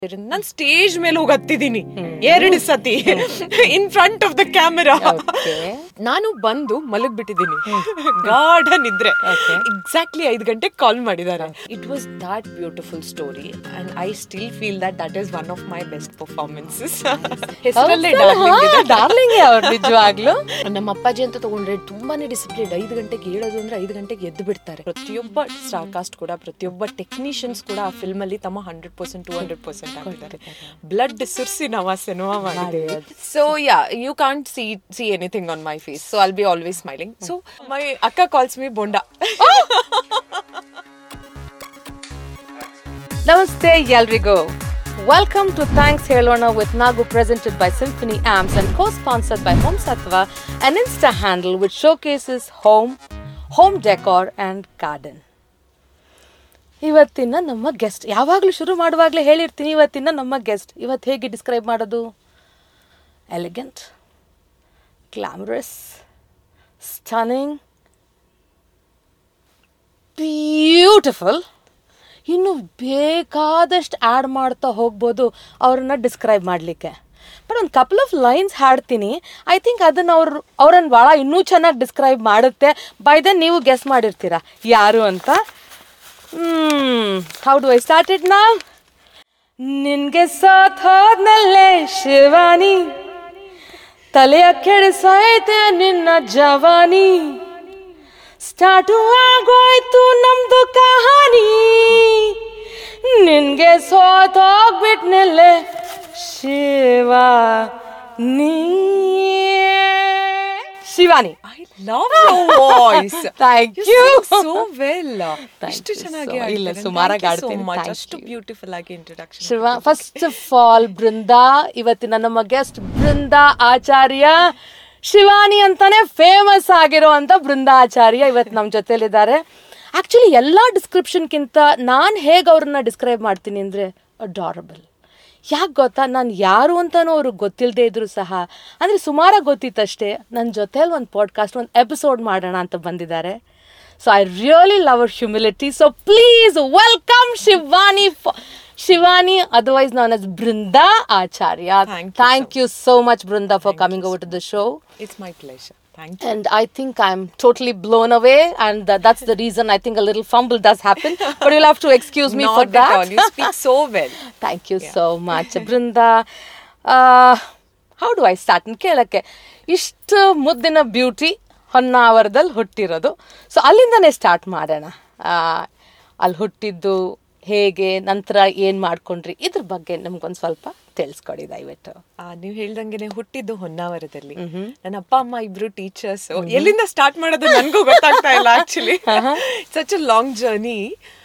ನಾನ್ stage ಮೇಲೆ ಹೋಗಿ ಹತ್ತಿದ್ದೀನಿ 2 ಸತಿ in front of the camera. ನಾನು ಬಂದು ಮಲಗ್ಬಿಟ್ಟಿದ್ದೀನಿ, ಗಾಢ ನಿದ್ರೆ. ಎಕ್ಸಾಕ್ಟ್ಲಿ 5 ಗಂಟೆಗೆ ಕಾಲ್ ಮಾಡಿದ್ದಾರೆ. It was that beautiful story and I still feel that is one of my best performances. ಹೆಸರಲ್ಲೇ ಡಾರ್ಲಿಂಗ್ ಅವ್ರು ನಿಜವಾಗ್ಲು. ನಮ್ಮ ಅಪ್ಪಾಜಿ ಅಂತ ತಗೊಂಡ್ರೆ ತುಂಬಾನೇ ಡಿಸಿಪ್ಲಿನ್. 5 ಗಂಟೆಗೆ ಹೇಳೋದು ಅಂದ್ರೆ 5 ಗಂಟೆಗೆ ಎದ್ದು ಬಿಡ್ತಾರೆ. ಪ್ರತಿಯೊಬ್ಬ ಸ್ಟಾರ್ ಕಾಸ್ಟ್ ಕೂಡ, ಪ್ರತಿಯೊಬ್ಬ ಟೆಕ್ನಿಷಿಯನ್ಸ್ ಕೂಡ ಆ ಫಿಲ್ಮ್ ಅಲ್ಲಿ ತಮ್ಮ 100% 200% ಆಗಿದ್ದಾರೆ. ಬ್ಲಡ್ ಸುರ್ಸಿ ನಾವು ಸಿನಿಮಾ ಮಾಡಿದ್ದೇವೆ. So yeah, you can't see anything on my face, so I'll be always smiling. So my akka calls me Bonda. Namaste ಎಲ್ರಿಗೂ. Welcome to Thanks Helona with Nagu, presented by Symphony Amps and co-sponsored by Home Sattva, an Insta handle which showcases home decor and garden. ಇವತ್ತಿನ ನಮ್ಮ guest, ಯಾವಾಗಲೂ ಶುರು ಮಾಡುವಾಗಲೇ ಹೇಳಿರ್ತೀನಿ, ಇವತ್ತಿನ ನಮ್ಮ guest ಇವತ್ತು ಹೇಗೆ ಡಿಸ್ಕ್ರೈಬ್ ಮಾಡೋದು? Elegant, glamorous, stunning, beautiful. ಇನ್ನು ಬೇಕಾದಷ್ಟು ಆ್ಯಡ್ ಮಾಡ್ತಾ ಹೋಗ್ಬೋದು ಅವ್ರನ್ನ ಡಿಸ್ಕ್ರೈಬ್ ಮಾಡಲಿಕ್ಕೆ. ಬಟ್ ಒಂದು ಕಪಲ್ ಆಫ್ ಲೈನ್ಸ್ ಹಾಡ್ತೀನಿ. ಐ ಥಿಂಕ್ ಅದನ್ನು ಅವ್ರನ್ನ ಭಾಳ ಇನ್ನೂ ಚೆನ್ನಾಗಿ ಡಿಸ್ಕ್ರೈಬ್ ಮಾಡುತ್ತೆ. ಬೈ ದೆನ್ ನೀವು ಗೆಸ್ ಮಾಡಿರ್ತೀರ ಯಾರು ಅಂತ. How do I start it now? ನಿನ್ಗೆ ಸಾಥ್ ಹೋದ್ನಲ್ಲೇ ಶಿವಾನಿ, ತಲೆಯ ಕೆಡಿಸೈತೆ ನಿನ್ನ ಜವಾನಿ, ಸ್ಟಾರ್ಟು ಆಗೋಯ್ತು ನಮ್ದು ಕಹಾನಿ, ನಿನ್ಗೆ ಸೋತ್ ಹೋಗ್ಬಿಟ್ನಲ್ಲೇ Shivani. Shivani, I love your voice. Thank you. You sing so well. ಇಷ್ಟು ಚೆನ್ನಾಗಿ ಇಲ್ಲ, ಸುಮಾರಾಗಿ ಆಡ್ತೀನಿ. ಅಷ್ಟು ಬ್ಯೂಟಿಫುಲ್ ಆಗಿ introduction. Shiva, first of all Brinda, ಇವತ್ತಿನ ನಮ್ಮ ಗೆಸ್ಟ್ ಬೃಂದಾ ಆಚಾರ್ಯ. ಶಿವಾನಿ ಅಂತಾನೆ ಫೇಮಸ್ ಆಗಿರೋ ಅಂತ ಬೃಂದಾ ಆಚಾರ್ಯ ಇವತ್ತು ನಮ್ಮ ಜೊತೆಲಿದ್ದಾರೆ. ಆ್ಯಕ್ಚುಲಿ ಎಲ್ಲ ಡಿಸ್ಕ್ರಿಪ್ಷನ್ಗಿಂತ ನಾನು ಹೇಗೆ ಅವ್ರನ್ನ ಡಿಸ್ಕ್ರೈಬ್ ಮಾಡ್ತೀನಿ ಅಂದರೆ ಅಡಾರಬಲ್. ಯಾಕೆ ಗೊತ್ತಾ, ನಾನು ಯಾರು ಅಂತಲೂ ಅವ್ರಿಗೆ ಗೊತ್ತಿಲ್ಲದೆ ಇದ್ರು ಸಹ, ಅಂದರೆ ಸುಮಾರಾಗಿ ಗೊತ್ತಿತ್ತಷ್ಟೇ, ನನ್ನ ಜೊತೆಲಿ ಒಂದು ಪಾಡ್ಕಾಸ್ಟ್, ಒಂದು ಎಪಿಸೋಡ್ ಮಾಡೋಣ ಅಂತ ಬಂದಿದ್ದಾರೆ. ಸೊ ಐ ರಿಯಲಿ ಲವ್ ಅವರ್ humility. So please welcome Shivani, otherwise known as Brinda Acharya. Thank you so much, Brinda, for coming over to the show. It's my pleasure. Thank you. And I think I'm totally blown away, and that's the reason I think a little fumble does happen, but you'll have to excuse me for that. Not at all. You speak so well. Thank you so much, Brinda. How do I start? ಕೇಳಕ್ಕೆ, ಇಷ್ಟು ಮುದ್ದಿನ beauty ಹೊನ್ನಾವರದಲ್ಲಿ ಹುಟ್ಟಿರೋದು. So ಅಲ್ಲಿಂದನೇ start ಮಾಡೋಣ. ಅಲ್ಲಿ ಹುಟ್ಟಿದ್ದು ಹೇಗೆ, ನಂತರ ಏನು ಮಾಡ್ಕೊಂಡ್ರಿ, ಇದ್ರ ಬಗ್ಗೆ ನಮ್ಗೊಂದು ಸ್ವಲ್ಪ ತಿಳಿಸ್ಕೊಡಿ ದಯವಿಟ್ಟು. ನೀವು ಹೇಳ್ದಂಗೆ ಹುಟ್ಟಿದ್ದು ಹೊನ್ನಾವರದಲ್ಲಿ. ನನ್ನ ಅಪ್ಪ ಅಮ್ಮ ಇಬ್ರು ಟೀಚರ್ಸ್. ಎಲ್ಲಿಂದ ಸ್ಟಾರ್ಟ್ ಮಾಡೋದು ನನಗೂ ಗೊತ್ತಾಗ್ತಾ ಇಲ್ಲ actually. Such a long journey.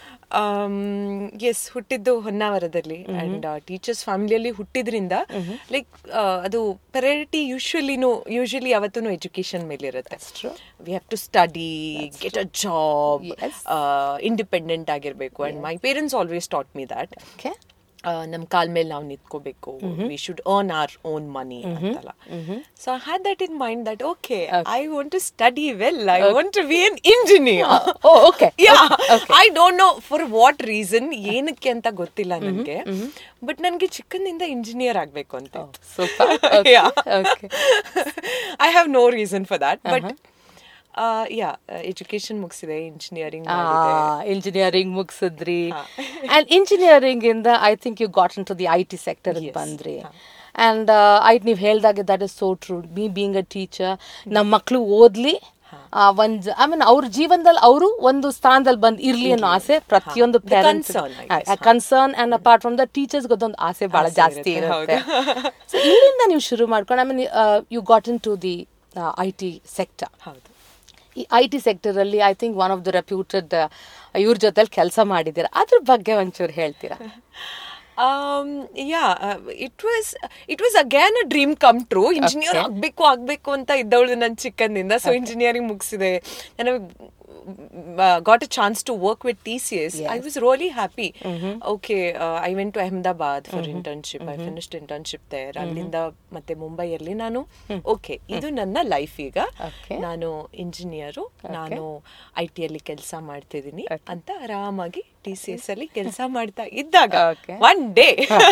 Yes, ಹುಟ್ಟಿದ್ದು ಹೊನ್ನಾವರದಲ್ಲಿ ಅಂಡ್ ಟೀಚರ್ಸ್ ಫ್ಯಾಮಿಲಿಯಲ್ಲಿ ಹುಟ್ಟಿದ್ರಿಂದ ಲೈಕ್ ಅದು ಪ್ರಯಾರಿಟಿ ಯೂಶಲಿ ಯಾವತ್ತೂ ಎಜುಕೇಶನ್ ಮೇಲೆ ಇರುತ್ತೆ. We have to study, get a job, independent ಆಗಿರ್ಬೇಕು. And my parents always taught me that ನಮ್ಮ ಕಾಲ್ ಮೇಲೆ ನಾವು ನಿಂತ್ಕೋಬೇಕು, we should earn our own money ಅಂತಲ್ಲ. So I had that in mind that okay, I want to study well, I want to be N engineer. I don't know for what reason, ಏನಕ್ಕೆ ಅಂತ ಗೊತ್ತಿಲ್ಲ ನನಗೆ, but ನನಗೆ ಚಿಕ್ಕಂದಿಂದ engineer ಆಗ್ಬೇಕು ಅಂತ. I have no reason for that, but education ಮುಗಿಸಿದೆ, engineering ಮುಗಿಸಿದ್ರಿ. And engineering ಇಂದ I think you got in to the IT sector ಬಂದ್ರಿ. ಅಂಡ್ ನೀವು ಹೇಳ್ದಾಗೆ that is so true. Me being a teacher, ನಮ್ಮ ಮಕ್ಕಳು ಓದ್ಲಿ, ಅವ್ರ ಜೀವನದಲ್ಲಿ ಅವರು ಒಂದು ಸ್ಥಾನದಲ್ಲಿ ಬಂದು ಇರ್ಲಿ ಅನ್ನೋ ಆಸೆ ಪ್ರತಿಯೊಂದು parents concern. And apart from the teachers ಗೊತ್ತೊಂದು ಆಸೆ ಬಹಳ ಜಾಸ್ತಿ ಇರುತ್ತೆ. ಸೊ ಇಲ್ಲಿಂದ ನೀವು ಶುರು ಮಾಡ್ಕೊಂಡು you got in to the IT sector. ಈ IT ಸೆಕ್ಟರಲ್ಲಿ I think one of the reputed ಇವ್ರ ಜೊತೆಲಿ ಕೆಲಸ ಮಾಡಿದ್ದೀರಾ, ಅದ್ರ ಬಗ್ಗೆ ಒಂಚೂರು ಹೇಳ್ತೀರಾ? It was again a dream come true. Engineer ಆಗ್ಬೇಕು ಅಂತ ಇದ್ದವಳು ನನ್ನ ಚಿಕ್ಕಂದಿಂದ. So engineering ಮುಗಿಸಿದೆ. ನನಗೆ got a chance to work with TCS, I was really happy. Okay, I went to Ahmedabad for internship. I finished internship there. ಅಲ್ಲಿಂದ ಮತ್ತೆ ಮುಂಬೈಯಲ್ಲಿ ನಾನು okay ಇದು ನನ್ನ ಲೈಫ್ ಈಗ, ನಾನು ಇಂಜಿನಿಯರು, ನಾನು IT ಅಲ್ಲಿ ಕೆಲಸ ಮಾಡ್ತಿದ್ದೀನಿ ಅಂತ ಆರಾಮಾಗಿ TCS ಅಲ್ಲಿ ಕೆಲಸ ಮಾಡ್ತಾ ಇದ್ದಾಗ one day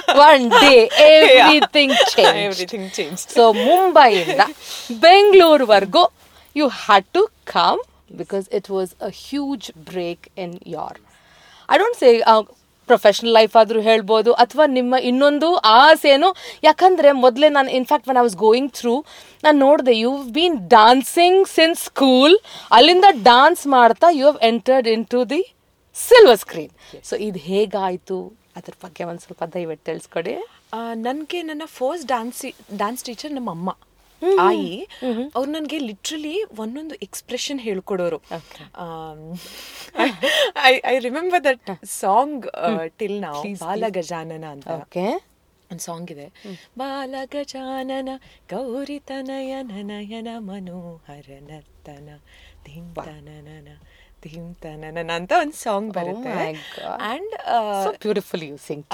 everything change. So ಮುಂಬೈಯಿಂದ ಬೆಂಗಳೂರುವರೆಗೂ you had to come because it was a huge break in your, I don't say professional life ಆದರೂ ಹೇಳ್ಬೋದು ಅಥವಾ ನಿಮ್ಮ ಇನ್ನೊಂದು ಆಸೆನು. ಯಾಕಂದರೆ ಮೊದಲೇ ನಾನು in fact when I was going through ನಾನು ನೋಡಿದೆ you been dancing since school, ಅಲ್ಲಿಂದ ಡಾನ್ಸ್ ಮಾಡ್ತಾ you have entered in to the silver screen. So ಇದು ಹೇಗಾಯಿತು ಅದ್ರ ಬಗ್ಗೆ ಒಂದು ಸ್ವಲ್ಪ ದಯವಿಟ್ಟು ತಿಳಿಸ್ಕೊಡಿ. ನನಗೆ ನನ್ನ ಫಸ್ಟ್ ಡ್ಯಾನ್ಸ್ ಟೀಚರ್ ನಮ್ಮ ಅಮ್ಮ ಆಯಿ, ಅವ್ರು ನನಗೆ ಲಿಟ್ರಲಿ ಒಂದೊಂದು ಎಕ್ಸ್ಪ್ರೆಷನ್ ಹೇಳ್ಕೊಡೋರು. I remember that song till ನಾವು, ಬಾಲ ಗಜಾನನ ಅಂತ ಒಂದು ಸಾಂಗ್ ಇದೆ. ಬಾಲ ಗಜಾನನ ಗೌರಿ ತನಯ ನಯನ ಮನೋಹರ ನರ್ತನ ಧಿಂತನನ ಧಿಂತನನ ಅಂತ ಒಂದು ಸಾಂಗ್ ಬರುತ್ತೆ. And beautiful you sing.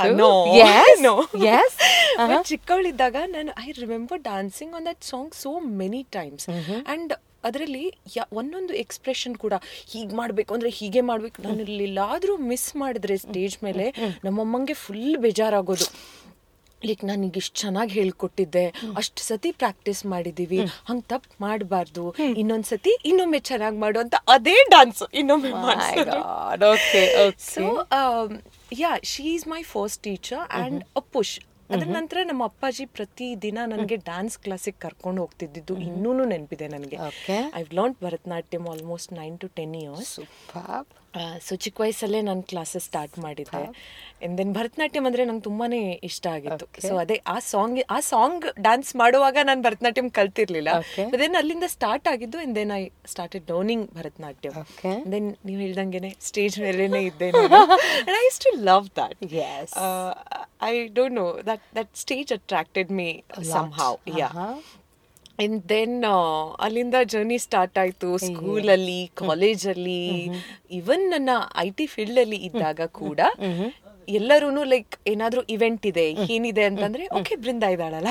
ಚಿಕ್ಕವಳಿದ್ದಾಗ ನಾನು I remember dancing on that song so many times. And ಅದರಲ್ಲಿ ಒಂದೊಂದು ಎಕ್ಸ್ಪ್ರೆಷನ್ ಕೂಡ ಹೀಗೆ ಮಾಡಬೇಕು ಅಂದರೆ ಹೀಗೆ ಮಾಡಬೇಕು. ನಾನು ಎಲ್ಲಾದರೂ ಮಿಸ್ ಮಾಡಿದ್ರೆ ಸ್ಟೇಜ್ ಮೇಲೆ ನಮ್ಮಮ್ಮಂಗೆ ಫುಲ್ ಬೇಜಾರಾಗೋದು. ಲೈಕ್ ನನಗೆ ಇಷ್ಟು ಚೆನ್ನಾಗಿ ಹೇಳ್ಕೊಟ್ಟಿದ್ದೆ, ಅಷ್ಟು ಸತಿ ಪ್ರಾಕ್ಟೀಸ್ ಮಾಡಿದ್ದೀವಿ, ಹಂಗೆ ತಪ್ಪು ಮಾಡಬಾರ್ದು, ಇನ್ನೊಂದ್ಸತಿ ಇನ್ನೊಮ್ಮೆ ಚೆನ್ನಾಗಿ ಮಾಡು ಅಂತ ಅದೇ ಡಾನ್ಸ್ ಇನ್ನೊಮ್ಮೆ ಮಾಡಿಸೋದು. So yeah, she is my first teacher and a push. ಅದ್ರ ನಂತರ ನಮ್ಮ ಅಪ್ಪಾಜಿ ಪ್ರತಿ ದಿನ ನನಗೆ ಡ್ಯಾನ್ಸ್ ಕ್ಲಾಸಿಗೆ ಕರ್ಕೊಂಡು ಹೋಗ್ತಿದ್ದು ಇನ್ನೂ ನೆನಪಿದೆ ನನಗೆ. I learn Bharatanatyam almost 9 to 10 years. So ಚಿಕ್ಕ ವಯಸ್ಸಲ್ಲೇ ನಾನು ಕ್ಲಾಸಸ್ ಸ್ಟಾರ್ಟ್ ಮಾಡಿದ್ದೆ. ಆ್ಯಂಡ್ ದೆನ್ ಭರತನಾಟ್ಯಂ ಅಂದರೆ ನಂಗೆ ತುಂಬಾ ಇಷ್ಟ ಆಗಿತ್ತು. ಸೊ ಅದೇ ಆ ಸಾಂಗ್ ಡ್ಯಾನ್ಸ್ ಮಾಡುವಾಗ ನಾನು ಭರತನಾಟ್ಯಂ ಕಲ್ತಿರ್ಲಿಲ್ಲ. ದೆನ್ ಅಲ್ಲಿಂದ ಸ್ಟಾರ್ಟ್ ಆಗಿದ್ದು. And then I started learning Bharatanatyam. Then ನೀವು ಹೇಳ್ದಂಗೆ ಸ್ಟೇಜ್ ಮೇಲೇನೆ ಇದ್ದೆ. And I use to love that. I don't know, that stage attracted me somehow. And then ಅಲ್ಲಿಂದ ಜರ್ನಿ ಸ್ಟಾರ್ಟ್ ಆಯಿತು. ಸ್ಕೂಲಲ್ಲಿ, ಕಾಲೇಜಲ್ಲಿ, ಈವನ್ ನನ್ನ IT ಫೀಲ್ಡಲ್ಲಿ ಇದ್ದಾಗ ಕೂಡ ಎಲ್ಲರೂ ಲೈಕ್ ಏನಾದ್ರೂ ಇವೆಂಟ್ ಇದೆ, ಏನಿದೆ ಅಂತಂದ್ರೆ ಓಕೆ ಬೃಂದ ಇದ್ದಾಳಲ್ಲ,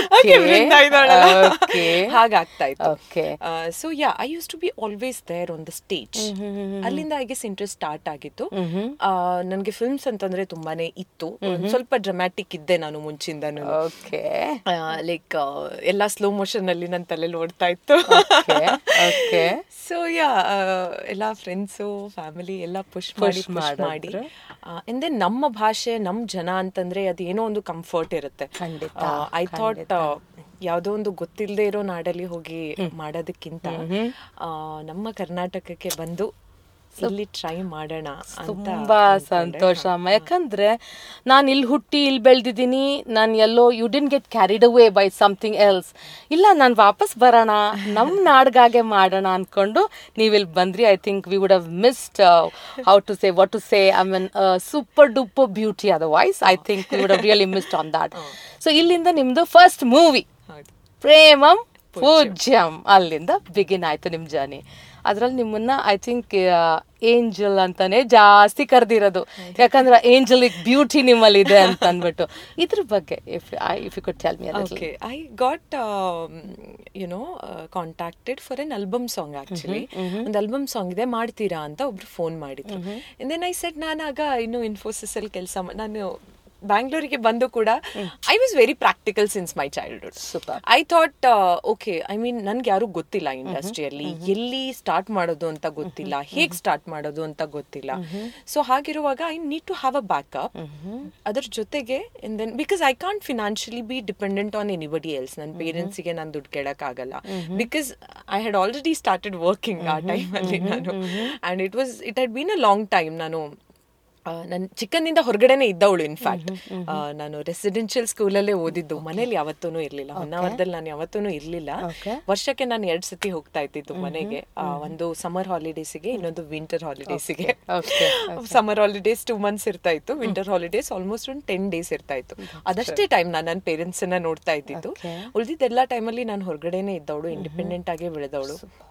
ಹಾಗಾಗ್ತಾ ಇತ್ತು. So yeah, I use to be always there on the stage. ಅಲ್ಲಿಂದ ಐ ಗೆಸ್ ಇಂಟ್ರೆಸ್ಟ್ ಸ್ಟಾರ್ಟ್ ಆಗಿತ್ತು. ನನಗೆ ಫಿಲ್ಮ್ಸ್ ಅಂತಂದ್ರೆ ತುಂಬಾನೇ ಇತ್ತು. ಸ್ವಲ್ಪ ಡ್ರಾಮ್ಯಾಟಿಕ್ ಇದ್ದೆ ನಾನು ಮುಂಚಿಂದನು. ಲೈಕ್ ಎಲ್ಲ ಸ್ಲೋ ಮೋಷನ್ ಅಲ್ಲಿ ನನ್ನ ತಲೆಯಲ್ಲಿ ಓಡ್ತಾ ಇತ್ತು. ಸೊ ಯಾ, ಎಲ್ಲ ಫ್ರೆಂಡ್ಸು, ಫ್ಯಾಮಿಲಿ ಎಲ್ಲ ಪುಷ್ ಮಾಡಿ ಅಂಡ್ ದೆನ್ ನಮ್ಮ ಭಾಷೆ, ನಮ್ಮ ಜನ ಅಂತಂದ್ರೆ ಅದೇನೋ ಒಂದು ಕಂಫರ್ಟ್ ಇರುತ್ತೆ. ಐ ಥಾಟ್ ಯಾವುದೋ ಒಂದು ಗೊತ್ತಿಲ್ಲದೆ ಇರೋ ನಾಡಲ್ಲಿ ಹೋಗಿ ಮಾಡೋದಕ್ಕಿಂತ ನಮ್ಮ ಕರ್ನಾಟಕಕ್ಕೆ ಬಂದು ಇಲ್ಲಿ ಟ್ರೈ ಮಾಡೋಣ. ತುಂಬಾ ಸಂತೋಷ ಅಮ್ಮ. ಯಾಕಂದ್ರೆ ನಾನು ಇಲ್ಲಿ ಹುಟ್ಟಿ ಇಲ್ಲಿ ಬೆಳೆದಿದ್ದೀನಿ. ನಾನು ಎಲ್ಲೋ you didn't get carried away by something else. ಇಲ್ಲ, ನಾನು ವಾಪಸ್ ಬರೋಣ, ನಮ್ಮ ನಾಡ್ಗಾಗೆ ಮಾಡೋಣ ಅನ್ಕೊಂಡು ನೀವಿಲ್ಲಿ ಬಂದ್ರಿ. I think we would have missed how to say, what to say, I mean super duper beauty otherwise. I think we would have really missed on that. So ಇಲ್ಲಿಂದ ನಿಮ್ದು ಫಸ್ಟ್ ಮೂವಿ ಪ್ರೇಮಂ ಪೂಜ್ಯಂ, ಅಲ್ಲಿಂದ ಬಿಗಿನ್ ಆಯ್ತು ನಿಮ್ journey. ಅದ್ರಲ್ಲಿ ನಿಮ್ಮನ್ನ I think angel ಅಂತಾನೆ ಜಾಸ್ತಿ ಕರೆದಿರೋದು. ಯಾಕಂದ್ರೆ ಏಂಜಲಿಕ್ ಬ್ಯೂಟಿ ನಿಮ್ಮಲ್ಲಿ ಇದೆ ಅಂತ ಅಂದ್ಬಿಟ್ಟು. ಇದ್ರ ಬಗ್ಗೆ if you could tell me. Okay, I got contacted for an album song. Actually ಒಂದು ಆಲ್ಬಮ್ ಸಾಂಗ್ ಇದೆ, ಮಾಡ್ತೀರಾ ಅಂತ ಒಬ್ರು ಫೋನ್ ಮಾಡಿದ್ರು. ದೆನ್ ಐ ಸೆಡ್, ನಾನಾಗ ಇನ್ನು ಇನ್ಫೋಸಿಸ್ ಅಲ್ಲಿ ಕೆಲಸ, ನಾನು ಬ್ಯಾಂಗ್ಳೂರಿಗೆ ಬಂದು ಕೂಡ I was very practical since my childhood. I thought okay, I mean ನನ್ಗೆ ಯಾರು ಗೊತ್ತಿಲ್ಲ ಇಂಡಸ್ಟ್ರಿಯಲ್ಲಿ, ಎಲ್ಲಿ ಸ್ಟಾರ್ಟ್ ಮಾಡೋದು ಅಂತ ಗೊತ್ತಿಲ್ಲ, ಹೇಗೆ ಸ್ಟಾರ್ಟ್ ಮಾಡೋದು ಅಂತ ಗೊತ್ತಿಲ್ಲ. ಸೊ ಹಾಗಿರುವಾಗ I need to have a backup. ಅದ್ರ ಜೊತೆಗೆ then because I can't financially be dependent on anybody else. ನನ್ನ ಪೇರೆಂಟ್ಸಿಗೆ ನಾನು ದುಡ್ಡು ಕೇಳಕ್ಕಾಗಲ್ಲ. Because I had already started working ಆ ಟೈಮಲ್ಲಿ ನಾನು. And it had been a long time. ನಾನು ನನ್ನ ಚಿಕ್ಕಂದಿಂದ ಹೊರಗಡೆನೆ ಇದ್ದವಳು. ಇನ್ಫ್ಯಾಕ್ಟ್ ನಾನು ರೆಸಿಡೆನ್ಷಿಯಲ್ ಸ್ಕೂಲಲ್ಲೇ ಓದಿದ್ದು, ಮನೇಲಿ ಯಾವತ್ತೂ ಇರ್ಲಿಲ್ಲ. ಹೊನ್ನಾವರದಲ್ಲಿ ನಾನು ಯಾವತ್ತೂ ಇರ್ಲಿಲ್ಲ. ವರ್ಷಕ್ಕೆ ನಾನು 2 ಸತಿ ಹೋಗ್ತಾ ಇದ್ದಿದ್ದು ಮನೆಗೆ. ಒಂದು ಸಮ್ಮರ್ ಹಾಲಿಡೇಸಿಗೆ, ಇನ್ನೊಂದು ವಿಂಟರ್ ಹಾಲಿಡೇಸಿಗೆ. ಸಮ್ಮರ್ ಹಾಲಿಡೇಸ್ 2 months ಇರ್ತಾ ಇತ್ತು, ವಿಂಟರ್ ಹಾಲಿಡೇಸ್ ಆಲ್ಮೋಸ್ಟ್ ಒಂದು 10 days ಇರ್ತಾ ಇತ್ತು. ಅದಷ್ಟೇ ಟೈಮ್ ನಾನು ನನ್ನ ಪೇರೆಂಟ್ಸ್ ಅನ್ನ ನೋಡ್ತಾ ಇದ್ದಿದ್ದು. ಉಳಿದಿದ್ದೆಲ್ಲ ಟೈಮಲ್ಲಿ ನಾನು ಹೊರಗಡೆನೆ ಇದ್ದವಳು, ಇಂಡಿಪೆಂಡೆಂಟ್ ಆಗೇ ಬೆಳೆದವಳು.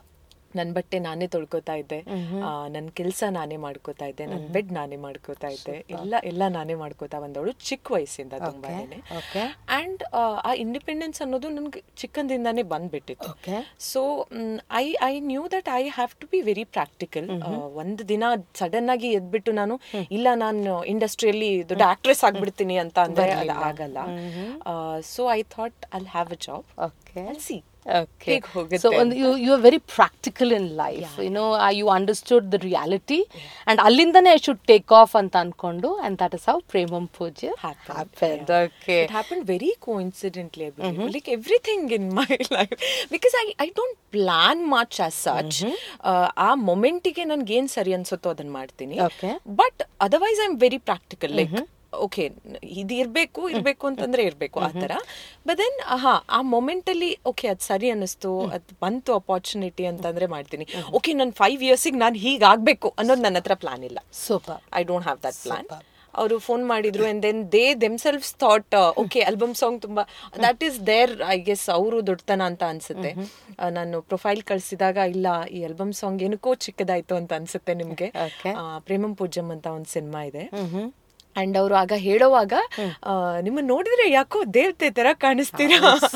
ನನ್ನ ಬಟ್ಟೆ ನಾನೇ ತೊಳ್ಕೊತಾ ಇದ್ದೆ, ನನ್ನ ಕೆಲಸ ನಾನೇ ಮಾಡ್ಕೋತಾ ಇದ್ದೆ, ನನ್ನ ಬೆಡ್ ನಾನೇ ಮಾಡ್ಕೋತಾ ಇದ್ದೆ, ಎಲ್ಲ ನಾನೇ ಮಾಡ್ಕೋತಾ ಬಂದವಳು ಚಿಕ್ಕ ವಯಸ್ಸಿಂದ ತುಂಬಾನೇ. ಆ್ಯಂಡ್ ಆ ಇಂಡಿಪೆಂಡೆನ್ಸ್ ಅನ್ನೋದು ನನ್ಗೆ ಚಿಕ್ಕಂದಿಂದಾನೇ ಬಂದ್ಬಿಟ್ಟಿತ್ತು. So I knew that I have to be very practical. ಒಂದು ದಿನ ಸಡನ್ ಆಗಿ ಎದ್ಬಿಟ್ಟು ನಾನು ಇಲ್ಲ ನಾನು ಇಂಡಸ್ಟ್ರಿಯಲ್ಲಿ ದೊಡ್ಡ ಆಕ್ಟ್ರೆಸ್ ಆಗ್ಬಿಡ್ತೀನಿ ಅಂತ ಅಂದ್ರೆ ಅದು ಆಗಲ್ಲ. So I thought I have a job, I'll see. Okay, so you are very practical in life, you know, you understood the reality, and allindane I should take off anta ankondu, and that is how Premam Pujya happened. Yeah. Okay, it happened very coincidentally, I believe. Like everything in my life, because I don't plan much as such. ಆ ಮೊಮೆಂಟಿಗೆ ನನ್ಗೆ ಏನ್ ಸರಿ ಅನ್ಸುತ್ತೋ ಅದನ್ನ ಮಾಡ್ತೀನಿ. But otherwise I am very practical. Like okay ಇದು ಇರ್ಬೇಕು ಅಂತಂದ್ರೆ ಇರ್ಬೇಕು ಆ ತರ. ಬಟ್ ದೆನ್ ಆ ಮೊಮೆಂಟ್ ಅಲ್ಲಿ ಓಕೆ ಅದ್ ಸರಿ ಅನ್ನಿಸ್ತು, ಅದ್ ಬಂತು ಅಪಾರ್ಚುನಿಟಿ ಅಂತಂದ್ರೆ ಮಾಡ್ತೀನಿ. ಓಕೆ ನಾನು 5 years ನಾನು ಹೀಗಾಗ್ಬೇಕು ಅನ್ನೋದು ನನ್ನ ಹತ್ರ ಪ್ಲಾನ್ ಇಲ್ಲ. Super. I don't have that plan. ಅವರು ಫೋನ್ ಮಾಡಿದ್ರು and then they themselves thought okay album song ತುಂಬಾ that is there, I guess ಅವರು ದೊಡ್ಡತನ ಅಂತ ಅನ್ಸುತ್ತೆ. ನಾನು ಪ್ರೊಫೈಲ್ ಕಳ್ಸಿದಾಗ ಇಲ್ಲ ಈ ಆಲ್ಬಮ್ ಸಾಂಗ್ ಏನಕ್ಕೋ ಚಿಕ್ಕದಾಯ್ತು ಅಂತ ಅನ್ಸುತ್ತೆ ನಿಮ್ಗೆ. ಪ್ರೇಮಂ ಪೂಜ್ಯಂ ಅಂತ ಒಂದು ಸಿನಿಮಾ ಇದೆ. ಅಂಡ್ ಅವರು ಆಗ ಹೇಳೋವಾಗ ನಿಮ್ಮನ್ನ ನೋಡಿದ್ರೆ ಯಾಕೋ ದೇವತೆ ತರ ಕಾಣಿಸ್ತೀರಾ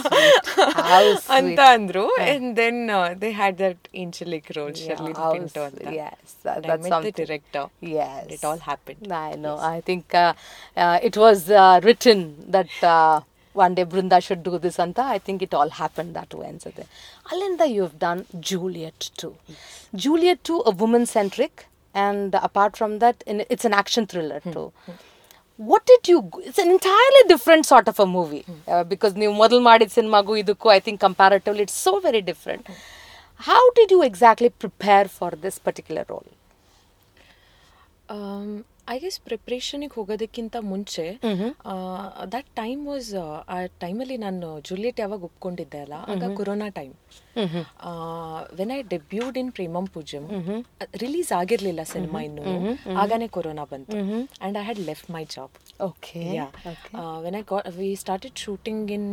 ಅಂತ ಅಂದ್ರು. And then they had that angelic role, Shirley Pinto ಅಂತ. Director. Yes, it all happened. I know. Yes. I think it was written that one day Brinda should do this anta. I think it all happened that way ansute. Allinda you have done Juliet too. Juliet too, a woman centric. And apart from that, it's an action thriller too. What did you... It's an entirely different sort of a movie. Because ನೀವು ಮೊದಲು ಮಾಡಿದ ಸಿನಿಮಾಗೂ ಇದಕ್ಕೂ I think comparatively it's so very different. How did you exactly prepare for this particular role? I guess ಪ್ರಿಪ್ರೇಷನಿಗೆ ಹೋಗೋದಕ್ಕಿಂತ ಮುಂಚೆ that time was, ಆ ಟೈಮಲ್ಲಿ ನಾನು ಜೂಲಿಯಟ್ ಯಾವಾಗ ಒಪ್ಕೊಂಡಿದ್ದೆ ಅಲ್ಲ ಆಗ corona time. When I debuted in Premam Poojyam release ಆಗಿರ್ಲಿಲ್ಲ ಸಿನಿಮಾ ಇನ್ನು, ಆಗಾನೇ ಕೊರೋನಾ ಬಂತು and I had left my job. When we started shooting in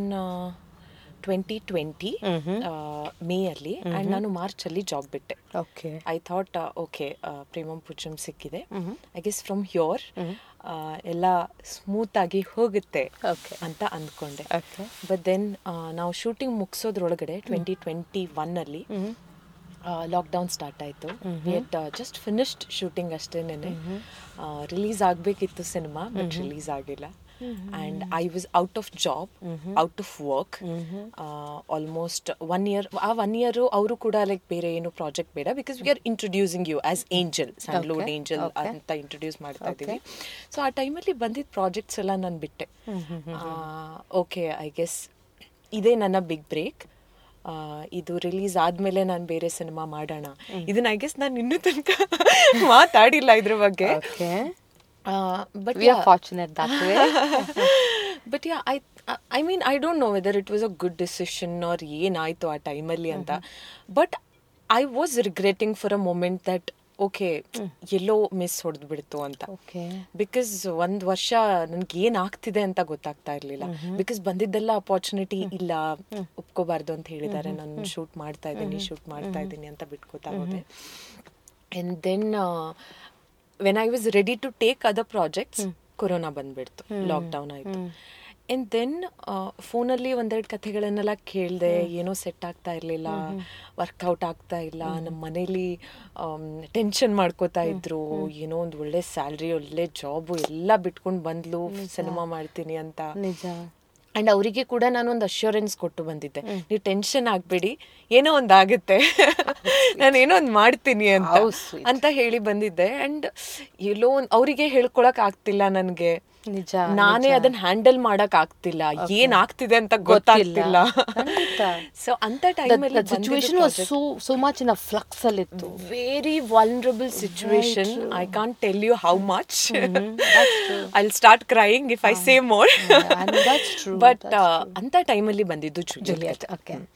2020 May ಅಲ್ಲಿ, ಅಂಡ್ ನಾನು ಮಾರ್ಚ್ ಅಲ್ಲಿ ಜಾಬ್ ಬಿಟ್ಟೆ. I thought okay Premam Poojyam ಸಿಕ್ಕಿದೆ, ಐ ಗೆಸ್ ಫ್ರಮ್ ಹ್ಯೋರ್ ಎಲ್ಲ ಸ್ಮೂತ್ ಆಗಿ ಹೋಗುತ್ತೆ ಅಂತ ಅಂದ್ಕೊಂಡೆ. ಬಟ್ ದೆನ್ ನಾವು ಶೂಟಿಂಗ್ ಮುಗಿಸೋದ್ರೊಳಗಡೆ 2021 ಅಲ್ಲಿ ಲಾಕ್ಡೌನ್ ಸ್ಟಾರ್ಟ್ ಆಯಿತು. ಯಟ್ ಜಸ್ಟ್ ಫಿನಿಶ್ಡ್ ಶೂಟಿಂಗ್ ಅಷ್ಟೇನೆ. ರಿಲೀಸ್ ಆಗಬೇಕಿತ್ತು ಸಿನಿಮಾ, ಬಟ್ ರಿಲೀಸ್ ಆಗಿಲ್ಲ. And I was out of job, out of work, almost 1 year. ಆ 1 year ಅವರು ಕೂಡ ಲೈಕ್ ಬೇರೆ ಏನು ಪ್ರಾಜೆಕ್ಟ್ ಬೇಡ, because we are introducing you as angel, Sandalwood angel ಅಂತ ಇಂಟ್ರೊಡ್ಯೂಸ್ ಮಾಡ್ತಾ ಇದ್ದೀವಿ. ಸೊ ಆ ಟೈಮಲ್ಲಿ ಬಂದಿದ್ದ ಪ್ರಾಜೆಕ್ಟ್ಸ್ ಎಲ್ಲ ನಾನು ಬಿಟ್ಟೆ. ಓಕೆ ಐ ಗೆಸ್ ಇದೇ ನನ್ನ ಬಿಗ್ ಬ್ರೇಕ್, ಇದು ರಿಲೀಸ್ ಆದ್ಮೇಲೆ ನಾನು ಬೇರೆ ಸಿನಿಮಾ ಮಾಡೋಣ. ಇದನ್ನ ಐ ಗೆಸ್ ನಾನು ಇನ್ನೂ ತನಕ ಮಾತಾಡಿಲ್ಲ ಇದ್ರ ಬಗ್ಗೆ. But we are fortunate that way. But yeah, I mean I don't know whether it was a good decision or ಏನಾಯ್ತು ಆ ಟೈಮಲ್ಲಿ ಅಂತ. But I was regretting for a moment that okay ಎಲ್ಲೋ ಮಿಸ್ ಹೊಡೆದ್ಬಿಡ್ತು ಅಂತ. ಬಿಕಾಸ್ 1 ವರ್ಷ ನನ್ಗೆ ಏನಾಗ್ತಿದೆ ಅಂತ ಗೊತ್ತಾಗ್ತಾ ಇರ್ಲಿಲ್ಲ. ಬಿಕಾಸ್ ಬಂದಿದ್ದೆಲ್ಲ ಅಪಾರ್ಚುನಿಟಿ ಇಲ್ಲ, ಒಪ್ಕೋಬಾರ್ದು ಅಂತ ಹೇಳಿದ್ದಾರೆ, ನಾನು ಶೂಟ್ ಮಾಡ್ತಾ ಇದ್ದೀನಿ ಅಂತ ಬಿಟ್ಕೋತಾ ಹೋದೆ. And then when I was ready to take other projects, corona ಬಂದ್ಬಿಡ್ತು, ಲಾಕ್ಡೌನ್ ಆಯಿತು. ಆ್ಯಂಡ್ ದೆನ್ ಫೋನಲ್ಲಿ ಒಂದೆರಡು ಕಥೆಗಳನ್ನೆಲ್ಲ ಕೇಳಿದೆ, ಏನೋ ಸೆಟ್ ಆಗ್ತಾ ಇರಲಿಲ್ಲ, ವರ್ಕೌಟ್ ಆಗ್ತಾ ಇಲ್ಲ. ನಮ್ಮ ಮನೇಲಿ ಟೆನ್ಷನ್ ಮಾಡ್ಕೋತಾ ಇದ್ರು, ಏನೋ ಒಂದು ಒಳ್ಳೆ ಸ್ಯಾಲ್ರಿ, ಒಳ್ಳೆ ಜಾಬು ಎಲ್ಲ ಬಿಟ್ಕೊಂಡು ಬಂದ್ಲು ಸಿನಿಮಾ ಮಾಡ್ತೀನಿ ಅಂತ. ನಿಜ. ಅಂಡ್ ಅವರಿಗೆ ಕೂಡ ನಾನು ಒಂದು ಅಶ್ಯೂರೆನ್ಸ್ ಕೊಟ್ಟು ಬಂದಿದ್ದೆ, ನೀವು ಟೆನ್ಷನ್ ಆಗಬೇಡಿ, ಏನೋ ಒಂದು ಆಗುತ್ತೆ, ನಾನು ಏನೋ ಒಂದು ಮಾಡ್ತೀನಿ ಅಂತ ಹೇಳಿ ಬಂದಿದ್ದೆ. ಅಂಡ್ ಎಲ್ಲೋ ಅವರಿಗೆ ಹೇಳ್ಕೊಳಕ್ ಆಗ್ತಿಲ್ಲ ನನಗೆ, ನಾನೇ ಅದನ್ನ ಹ್ಯಾಂಡಲ್ ಮಾಡಕ್ ಆಗ್ತಿಲ್ಲ, ಏನ್ ಆಗ್ತಿದೆ ಅಂತ ಗೊತ್ತಾಗ್ತಿಲ್ಲ. ಸೊ ಅಂತ ಟೈಮಲ್ಲಿ situation was so much in a flux ಅಲ್ಲಿ ಇತ್ತು, very vulnerable situation. I can't tell you how much, I will start crying if I say more. But ಅಂತ ಟೈಮಲ್ಲಿ ಬಂದಿದ್ದು ಜೂಲಿಯಟ್.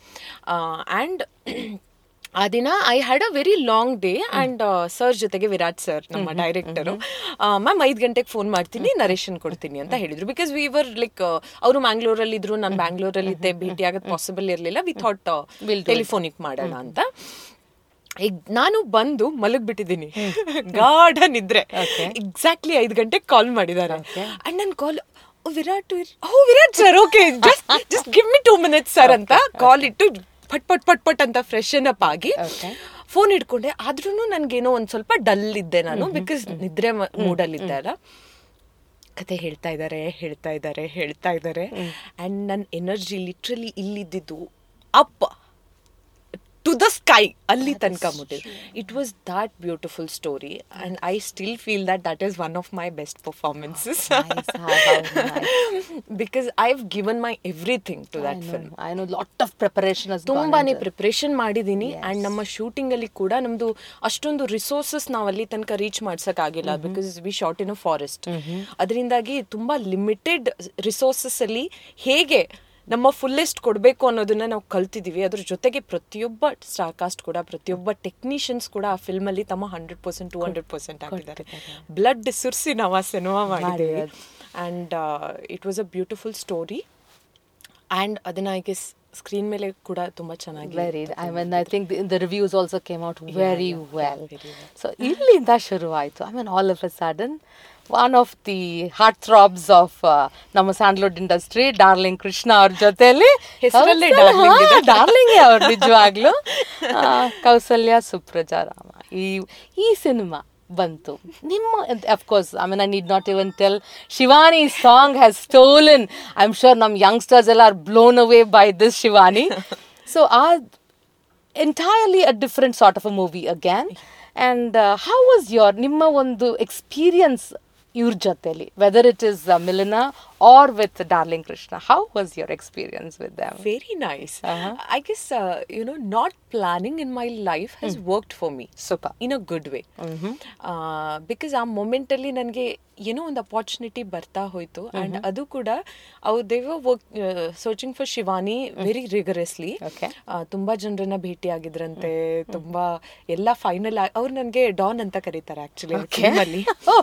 ಅಂಡ್ ಆ ದಿನ I had a very long day. And sir ಜೊತೆಗೆ Virat sir ನಮ್ಮ director, ma'am 5 ಗಂಟೆಗೆ phone ಮಾಡ್ತೀನಿ, narration ಕೊಡ್ತೀನಿ ಅಂತ ಹೇಳಿದ್ರು. ಬಿಕಾಸ್ ವಿ ವರ್ ಲೈಕ್, ಅವರು ಮ್ಯಾಂಗ್ಳೂರಲ್ಲಿ ಇದ್ರು, ನಾನು ಬ್ಯಾಂಗ್ಳೂರಲ್ಲಿ ಇದ್ದೆ, ಭೇಟಿ ಆಗೋದು ಪಾಸಿಬಲ್ ಇರಲಿಲ್ಲ. ವಿ ಥಾಟ್ ಟೆಲಿಫೋನಿಕ್ ಮಾಡೋಣ ಅಂತ. ಈಗ ನಾನು ಬಂದು ಮಲಗ್ಬಿಟ್ಟಿದ್ದೀನಿ, ಗಾಢ ನಿದ್ರೆ. ಎಕ್ಸಾಕ್ಟ್ಲಿ 5 ಗಂಟೆಗೆ ಕಾಲ್ ಮಾಡಿದ್ದಾರೆ. ಅಂಡ್ ನನ್ನ call, Virat sir, okay just give me 2 minutes sir ಅಂತ ಕಾಲ್ ಇಟ್ಟು ಪಟ್ ಪಟ್ ಪಟ್ ಪಟ್ ಅಂತ ಫ್ರೆಶನ್ ಅಪ್ ಆಗಿ ಫೋನ್ ಇಟ್ಕೊಂಡೆ. ಆದ್ರೂ ನನ್ಗೇನೋ ಒಂದ್ ಸ್ವಲ್ಪ ಡಲ್ ಇದ್ದೆ ನಾನು, ಬಿಕಾಸ್ ನಿದ್ರೆ ಮೂಡಲ್ಲಿದ್ದೆ ಅಲ್ಲ. ಕತೆ ಹೇಳ್ತಾ ಇದ್ದಾರೆ ಅಂಡ್ ನನ್ನ ಎನರ್ಜಿ ಲಿಟ್ರಲಿ ಇಲ್ಲಿದ್ದು ಅಪ್ ಟು ದ ಸ್ಕೈ, ಅಲ್ಲಿ ತನಕ ಮುಟ್ಟಿದೆ. It was that beautiful story and I still feel that is one of my best performances, because I have given my everything to that film. I know lot of preparation, ತುಂಬಾನೇ preparation ಮಾಡಿದ್ದೀನಿ. And ನಮ್ಮ shooting ಅಲ್ಲಿ ಕೂಡ ನಮ್ದು ಅಷ್ಟೊಂದು resources ನಾವು ಅಲ್ಲಿ ತನಕ ರೀಚ್ ಮಾಡ್ಸಕ್ ಆಗಿಲ್ಲ, because we shot in a forest. ಅದರಿಂದಾಗಿ ತುಂಬಾ ಲಿಮಿಟೆಡ್ ರಿಸೋರ್ಸಸ್ ಅಲ್ಲಿ ಹೇಗೆ ನಮ್ಮ ಫುಲ್ಲೆಸ್ಟ್ ಕೊಡಬೇಕು ಅನ್ನೋದನ್ನ ನಾವು ಕಲ್ತಿದ್ದೀವಿ. ಅದ್ರ ಜೊತೆಗೆ ಪ್ರತಿಯೊಬ್ಬ ಸ್ಟಾರ್ ಕಾಸ್ಟ್ ಕೂಡ, ಪ್ರತಿಯೊಬ್ಬ ಟೆಕ್ನಿಷಿಯನ್ಸ್ ಕೂಡ ಆ ಫಿಲ್ಮಲ್ಲಿ ತಮ್ಮ 100% 200% ಆಗಿದ್ದಾರೆ. ಬ್ಲಡ್ ಸುರಿಸಿ ನಾವು ಆ ಸಿನಿಮಾ ಮಾಡಿದ್ದೀವಿ. And it was a beautiful story. And ಅದನ್ನ ಐ ಗೆಸ್ ಸ್ಕ್ರೀನ್ ಮೇಲೆ ಕೂಡ ತುಂಬ ಚೆನ್ನಾಗಿ, I think the reviews also came out very well. So ಇಲ್ಲಿಂದ ಶುರು ಆಯಿತು. I mean all of a sudden one of the heart throbs of ನಮ್ಮ Sandalwood industry, darling Krishna ಅವ್ರ ಜೊತೆಯಲ್ಲಿ, ಡಾರ್ಲಿಂಗ್ ಅವ್ರು ನಿಜವಾಗ್ಲು, ಕೌಸಲ್ಯ ಸುಪ್ರಜಾ ರಾಮ, ಈ ಸಿನಿಮಾ ಬಂತು ನಿಮ್ಮ. Of course I mean I need not even tell, Shivani song has stolen, I am sure ನಮ್ಮ ಯಂಗ್ಸ್ಟರ್ಸ್ ಎಲ್ಲ are blown away by this Shivani. So entirely a different sort of a movie again. And how was ನಿಮ್ಮ ಒಂದು experience ಇವ್ರ ಜೊತೆಲಿ, whether it is Milana or with Darling Krishna? How was your experience with them? Very nice. I guess, not planning in my life has worked for me. Super. In a good way. Because ಆ ಮೊಮೆಂಟಲ್ಲಿ ನನಗೆ ಏನೋ ಒಂದು opportunity ಬರ್ತಾ ಹೋಯ್ತು. And ಅದು ಕೂಡ ಅವ್ರು they were searching for Shivani very rigorously. ತುಂಬ ಜನರನ್ನ ಭೇಟಿ ಆಗಿದ್ರಂತೆ, ತುಂಬ ಎಲ್ಲ ಫೈನಲ್ ಅವ್ರು ನನಗೆ ಡಾನ್ ಅಂತ ಕರೀತಾರೆ ಆಕ್ಚುಲಿ ಫಿಲ್ಮಲ್ಲಿ.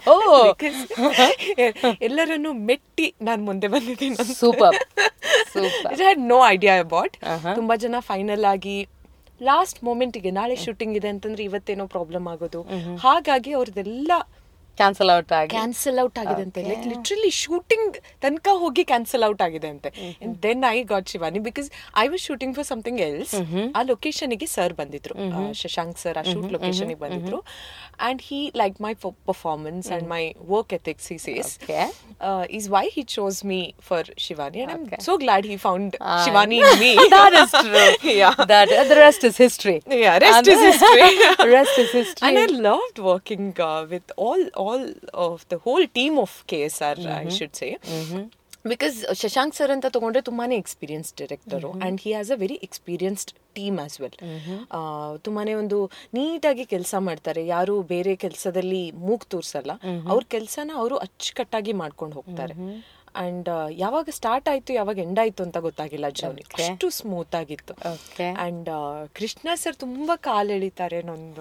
ಎಲ್ಲರನ್ನು ಮೆಟ್ಟಿ ನಾನು ಮುಂದೆ ಬಂದಿದ್ದೀನಿ. Super. I had no idea about. ತುಂಬಾ ಜನ ಫೈನಲ್ ಆಗಿ ಲಾಸ್ಟ್ ಮೂಮೆಂಟಿಗೆ ನಾಳೆ ಶೂಟಿಂಗ್ ಇದೆ ಅಂತಂದ್ರೆ ಇವತ್ತೇನೋ ಪ್ರಾಬ್ಲಮ್ ಆಗೋದು, ಹಾಗಾಗಿ ಅವ್ರದ್ದೆಲ್ಲ ಕ್ಯಾನ್ಸಲ್ ಔಟ್ ಆಗಿದೆ ಅಂತೆ. ಲೈಕ್ ಲಿಟ್ರಲಿ ಶೂಟಿಂಗ್ ತನಕ ಹೋಗಿ ಕ್ಯಾನ್ಸಲ್ ಔಟ್ ಆಗಿದೆ ಅಂತೆ. And then I got Shivani, because I was shooting for something else. ಆ ಲೊಕೇಶನ್ಗೆ ಸರ್ ಬಂದಿದ್ರು, ಶಶಾಂಕ್ ಸರ್ ಆ ಶೂಟ್ ಲೊಕೇಶನ್ಗೆ ಬಂದಿದ್ರು. And he like my performance and my work ethics, he says, is why he chose me for Shivani, and I'm so glad he found Shivani in me. That is true. Yeah, the rest is history. Yeah, rest is history. Rest is history. And I loved working with all of the whole team of KSR, I should say. Because Shashank sir ಅಂತ ತಗೊಂಡ್ರೆ ತುಂಬಾನೇ experienced director, and he has a very experienced team as well. ತುಂಬಾನೇ ಒಂದು ನೀಟಾಗಿ ಕೆಲಸ ಮಾಡ್ತಾರೆ, ಯಾರು ಬೇರೆ ಕೆಲಸದಲ್ಲಿ ಮೂಗ್ ತೋರ್ಸಲ್ಲ. ಅವ್ರ ಕೆಲಸನ ಅವರು ಅಚ್ಚುಕಟ್ಟಾಗಿ ಮಾಡ್ಕೊಂಡು ಹೋಗ್ತಾರೆ. ಅಂಡ್ ಯಾವಾಗ ಸ್ಟಾರ್ಟ್ ಆಯ್ತು ಯಾವಾಗ ಎಂಡ್ ಆಯ್ತು ಅಂತ ಗೊತ್ತಾಗಿಲ್ಲ ಜರ್ನಿ, ಅಷ್ಟು ಸ್ಮೂತ್ ಆಗಿತ್ತು. ಅಂಡ್ ಕೃಷ್ಣ ಸರ್ ತುಂಬಾ ಕಾಲ್ ಎಳಿತಾರೆ ನಂದು.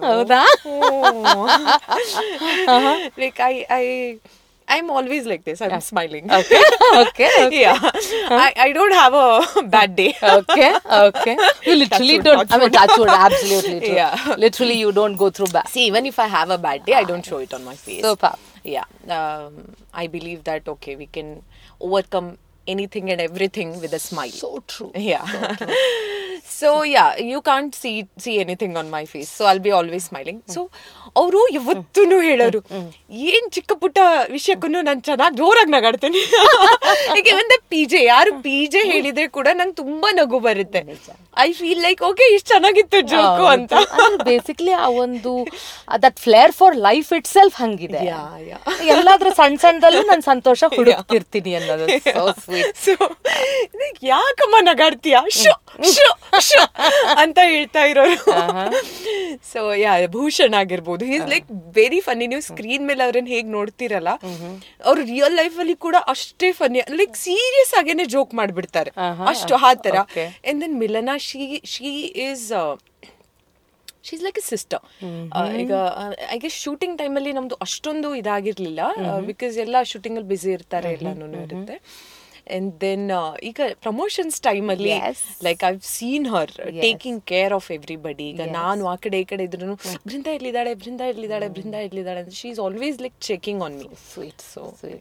Like I'm always like this. I'm smiling. Okay. Yeah. I don't have a bad day. Okay. You literally don't. I mean, that's what absolutely true. Yeah. Literally, you don't go through bad. See, even if I have a bad day, I don't show it on my face. Super. Yeah. I believe that, okay, we can overcome anything and everything with a smile. So true. Yeah. So yeah, you can't see anything on my face, so I'll be always smiling. So ಅವರು ಯಾವತ್ತೂ ಹೇಳೋರು, ಏನ್ ಚಿಕ್ಕ ಪುಟ್ಟ ವಿಷಯಕ್ಕೂ ನಾನು ಚೆನ್ನಾಗಿ ಜೋರಾಗಿ ನಗಾಡ್ತೇನೆ. ಈಗ ಒಂದೇ ಪಿಜೆ, ಯಾರು ಪಿಜೆ ಹೇಳಿದ್ರೆ ಕೂಡ ನಂಗೆ ತುಂಬಾ ನಗು ಬರುತ್ತೆ. ಐ ಫೀಲ್ ಲೈಕ್ ಓಕೆ ಇಷ್ಟು ಚೆನ್ನಾಗಿತ್ತು ಜೋಕು ಅಂತ. ಬೇಸಿಕ್ಲಿ ಆ ಒಂದು that flare for life itself ಹಂಗಿದೆ. ಎಲ್ಲಾದ್ರೂ ಸಣ್ಣ ಸಣ್ಣದಲ್ಲೂ ನಾನು ಸಂತೋಷ ಹುಡುಕ್ತಿರ್ತೀನಿ ಅನ್ನೋದು. ಸೊ ಯಾಕಮ್ಮ ನಗಾಡ್ತೀಯ ಅಂತ ಹೇಳ್ತಾ ಇರೋರು. ಸೊ ಯಾ, ಭೂಷಣ್ ಆಗಿರ್ಬೋದು, he is like very funny. ನೀವು ಸ್ಕ್ರೀನ್ ಮೇಲೆ ಅವ್ರನ್ನ ಹೇಗ್ ನೋಡ್ತಿರಲ್ಲ, ಅವ್ರು ರಿಯಲ್ ಲೈಫ್ ಅಲ್ಲಿ ಕೂಡ ಅಷ್ಟೇ ಫನ್ನಿ, ಲೈಕ್ ಸೀರಿಯಸ್ ಆಗೇನೆ ಜೋಕ್ ಮಾಡ್ಬಿಡ್ತಾರೆ, ಅಷ್ಟು ಆ ತರ. And then Milana, she's like a sister. ಈಗ ಐ ಗೆಸ್ ಶೂಟಿಂಗ್ ಟೈಮಲ್ಲಿ ನಮ್ದು ಅಷ್ಟೊಂದು ಇದಾಗಿರ್ಲಿಲ್ಲ, ಬಿಕಾಸ್ ಎಲ್ಲ ಶೂಟಿಂಗ್ ಅಲ್ಲಿ ಬಿಸಿ ಇರ್ತಾರೆ, ಎಲ್ಲಾನು ಇರುತ್ತೆ. ಅಂಡ್ ದೆನ್ ಈಗ ಪ್ರಮೋಷನ್ಸ್ ಟೈಮಲ್ಲಿ Yes. Like I've seen her taking care of everybody. ಈಗ ನಾನು ಆ ಕಡೆ ಈ ಕಡೆ ಇದ್ರು ಬೃಂದಾ ಎಲ್ಲಿದ್ದಾಳೆ ಅಂತ she is always like checking on me. Sweet. So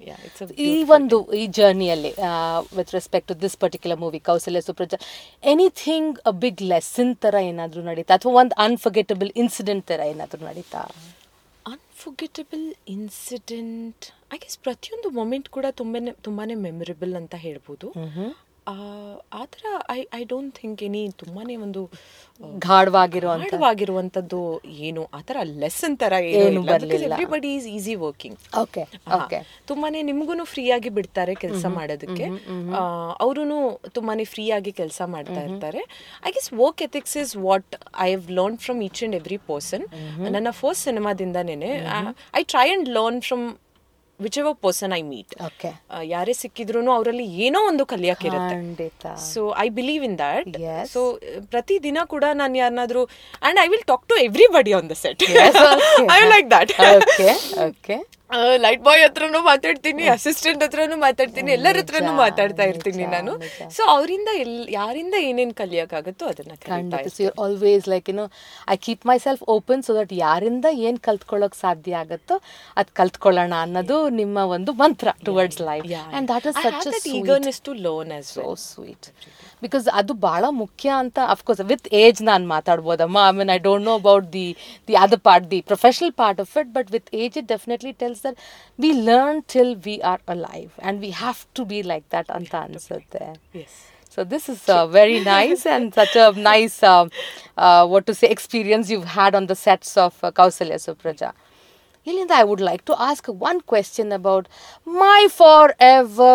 ಈ ಜರ್ನಿಯಲ್ಲಿ with respect to this particular movie Kousalya Supraja, anything a big lesson ತರ ಏನಾದ್ರು ನಡೀತಾ ಅಥವಾ ಒಂದು ಅನ್ಫರ್ಗೆಟಬಲ್ ಇನ್ಸಿಡೆಂಟ್ ತರ ಏನಾದ್ರು ನಡೀತಾ? ಅನ್ಫರ್ಗೆಟಬಲ್ ಇನ್ಸಿಡೆಂಟ್ ಐ ಗೆಸ್ ಪ್ರತಿಯೊಂದು ಮೊಮೆಂಟ್ ಕೂಡ ತುಂಬಾನೇ ಮೆಮೊರೇಬಲ್ ಅಂತ ಹೇಳ್ಬೋದು. ಆ ಥರ ಐ ಡೋಂಟ್ ಥಿಂಕ್ ಎನಿ ತುಂಬಾನೇ ಒಂದು ಗಾಢವಾಗಿರುವಂಥದ್ದು ಏನು ಆ ಥರ ಲೆಸನ್ ಥರ ಏನು ಎವ್ರಿಬಡಿ ಈಸ್ ಈಸಿ ವರ್ಕಿಂಗ್. ತುಂಬಾನೇ ನಿಮ್ಗೂ ಫ್ರೀ ಆಗಿ ಬಿಡ್ತಾರೆ ಕೆಲಸ ಮಾಡೋದಕ್ಕೆ, ಅವರು ತುಂಬಾನೇ ಫ್ರೀ ಆಗಿ ಕೆಲಸ ಮಾಡ್ತಾ ಇರ್ತಾರೆ. I guess work ethics is what I have learn from each and every person. ನನ್ನ ಫಸ್ಟ್ ಸಿನಿಮಾದಿಂದನೇ I try and learn from whichever person I meet. ಯಾರೇ ಸಿಕ್ಕಿದ್ರು ಅವರಲ್ಲಿ ಏನೋ ಒಂದು ಕಲಿಯಕ್ಕಿರುತ್ತೆ. So I believe in that. So ಪ್ರತಿ ದಿನ ಕೂಡ ನಾನು ಯಾರನ್ನಾದ್ರೂ and I will talk to everybody on the set. I like that. Light boy ಹತ್ರನೂ ಮಾತಾಡ್ತೀನಿ, ಅಸಿಸ್ಟೆಂಟ್ ಹತ್ರನೂ ಮಾತಾಡ್ತೀನಿ, ಎಲ್ಲರ ಹತ್ರನೂ ಮಾತಾಡ್ತಾ ಇರ್ತೀನಿ ನಾನು. ಸೊ ಅವರಿಂದ ಯಾರಿಂದ ಏನೇನು ಕಲಿಯಕ್ಕಾಗುತ್ತೋ ಅದನ್ನ always like I keep myself open so that ಯಾರಿಂದ ಏನ್ ಕಲ್ತ್ಕೊಳ್ಳೋಕ್ ಸಾಧ್ಯ ಆಗುತ್ತೋ ಅದ್ ಕಲ್ತ್ಕೊಳ್ಳೋಣ ಅನ್ನೋದು ನಿಮ್ಮ ಒಂದು ಮಂತ್ರ towards life. And that is such a eagerness to learn as so sweet. Because ಅದು ಬಹಳ ಮುಖ್ಯ ಅಂತ ಅಫ್ಕೋರ್ಸ್ ವಿತ್ ಏಜ್ ನಾನು ಮಾತಾಡ್ಬೋದಮ್ಮ. I mean I don't know about the other part, the professional part of it, but with age it definitely tells that we learn till we are alive and we have to be like that anta ansutte. Yes. So this is very nice and such a nice what to say experience you've had on the sets of Kausalya Supraja. Ilinda, I would like to ask one question about my forever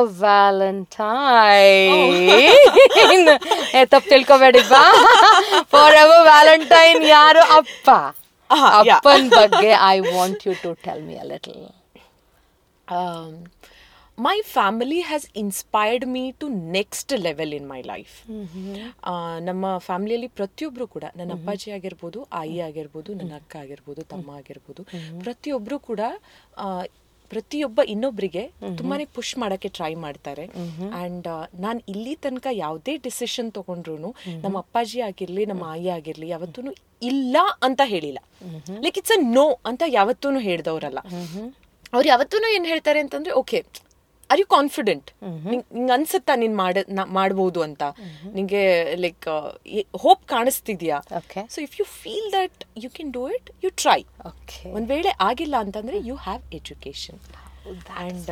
Valentine. Etap tilkobedi ba. Forever Valentine yaru appa. Appan ಬಗ್ಗೆ I want you to tell me a little. My family has inspired me to next level in my life. ನಮ್ಮ ಫ್ಯಾಮಿಲಿಯಲ್ಲಿ ಪ್ರತಿಯೊಬ್ರು ಕೂಡ, ನನ್ನ ಅಪ್ಪಾಜಿ ಆಗಿರ್ಬೋದು, ಆಯಿ ಆಗಿರ್ಬೋದು, ನನ್ನ ಅಕ್ಕ ಆಗಿರ್ಬೋದು, ತಮ್ಮ ಆಗಿರ್ಬೋದು, ಪ್ರತಿಯೊಬ್ರು ಕೂಡ ಪ್ರತಿಯೊಬ್ಬ ಇನ್ನೊಬ್ರಿಗೆ ತುಂಬಾನೇ ಪುಷ್ ಮಾಡಕ್ಕೆ ಟ್ರೈ ಮಾಡ್ತಾರೆ. ಅಂಡ್ ನಾನು ಇಲ್ಲಿ ತನಕ ಯಾವುದೇ ಡಿಸಿಷನ್ ತಗೊಂಡ್ರು ನಮ್ಮ ಅಪ್ಪಾಜಿ ಆಗಿರ್ಲಿ, ನಮ್ಮ ಆಯಿ ಆಗಿರ್ಲಿ ಯಾವತ್ತೂ ಇಲ್ಲ ಅಂತ ಹೇಳಿಲ್ಲ. ಲೈಕ್ ಇಟ್ಸ್ ಅ ನೋ ಅಂತ ಯಾವತ್ತೂ ಹೇಳ್ದವ್ರಲ್ಲ. ಅವ್ರು ಯಾವತ್ತೂ ಏನ್ ಹೇಳ್ತಾರೆ ಅಂತಂದ್ರೆ, ಓಕೆ ಆರ್ ಯು ಕಾನ್ಫಿಡೆಂಟ್, ನಿಂಗೆ ಅನ್ಸುತ್ತಾ ನೀನ್ ಮಾಡ್ಬೋದು ಅಂತ, ನಿಂಗೆ ಲೈಕ್ ಹೋಪ್ ಕಾಣಿಸ್ತಿದ್ಯಾ? So if you feel that you can do it, you try. ಒಂದ್ ವೇಳೆ ಆಗಿಲ್ಲ ಅಂತಂದ್ರೆ you have education. And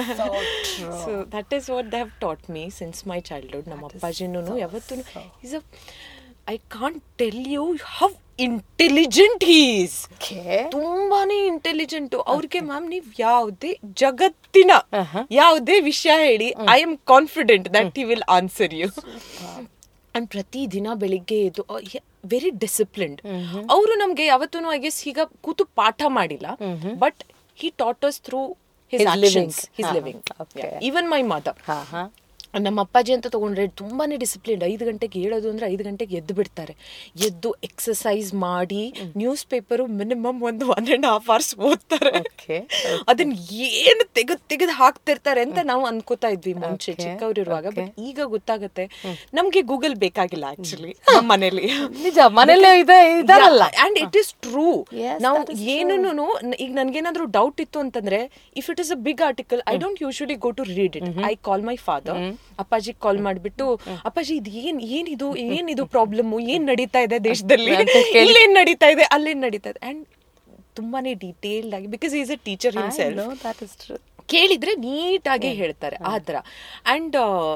so that is what they have taught me since my childhood. ನಮ್ಮ ಅಪ್ಪಾಜಿನೂ ಯಾವತ್ತೂ is a, I can't tell you how intelligent he is. ತುಂಬಾನೇ intelligent. ಅವ್ರಿಗೆ ma'am ನೀವ್ ಯಾವುದೇ ಜಗತ್ತಿನ ಯಾವುದೇ ವಿಷಯ ಹೇಳಿ, I am confident that he will answer you. And ಪ್ರತಿ ದಿನ ಬೆಳಿಗ್ಗೆ ಎದ್ದು ವೆರಿ ಡಿಸಿಪ್ಲಿನ್ಡ್. ಅವರು ನಮ್ಗೆ ಯಾವತ್ತೂ ಐ ಗೆಸ್ ಈಗ ಕೂತು ಪಾಠ ಮಾಡಿಲ್ಲ, but he taught us through his actions, his living. Even my mother, ನಮ್ಮ ಅಪ್ಪಾಜಿ ಅಂತ ತಗೊಂಡ್ರೆ ತುಂಬಾನೇ ಡಿಸಿಪ್ಲಿನ್. 5 ಗಂಟೆಗೆ ಹೇಳೋದು ಅಂದ್ರೆ 5 ಗಂಟೆಗೆ ಎದ್ದು ಬಿಡ್ತಾರೆ. ಎದ್ದು ಎಕ್ಸಸೈಸ್ ಮಾಡಿ ನ್ಯೂಸ್ ಪೇಪರು ಮಿನಿಮಮ್ 1.5 hours ಓದ್ತಾರೆ. ಅದನ್ನ ಏನು ತೆಗೆದು ಹಾಕ್ತಿರ್ತಾರೆ ಅಂತ ನಾವು ಅನ್ಕೋತಾ ಇದ್ವಿ ಮುಂಚೆ ಚಿಕ್ಕವರಿರುವಾಗ. ಬಟ್ ಈಗ ಗೊತ್ತಾಗತ್ತೆ ನಮ್ಗೆ ಗೂಗಲ್ ಬೇಕಾಗಿಲ್ಲ ಆಕ್ಚುಲಿ. ನಮ್ಮ ಮನೇಲಿ ನಿಜ ಮನೇಲಿ ಇದಾರಲ್ಲ. And it is true. ನಾವು ಏನೂನು ಈಗ ನನ್ಗೇನಾದ್ರೂ ಡೌಟ್ ಇತ್ತು ಅಂತಂದ್ರೆ, if it is a big article, I don't usually go to read it. I call my father, ಅಪ್ಪಾಜಿ ಕಾಲ್ ಮಾಡ್ಬಿಟ್ಟು, ಅಪ್ಪಾಜಿ ಇದು ಏನಿದು ಪ್ರಾಬ್ಲಮ್, ಏನ್ ನಡೀತಾ ಇದೆ ದೇಶದಲ್ಲಿ, ಇಲ್ಲೇನ್ ನಡೀತಾ ಇದೆ, ಅಲ್ಲೇನ್ ನಡೀತಾ ಇದೆ. ಅಂಡ್ ತುಂಬಾನೇ ಡೀಟೇಲ್ಡ್ ಆಗಿ, because is a teacher himself, ಕೇಳಿದ್ರೆ ನೀಟಾಗಿ ಹೇಳ್ತಾರೆ ಆ ತರ. ಅಂಡ್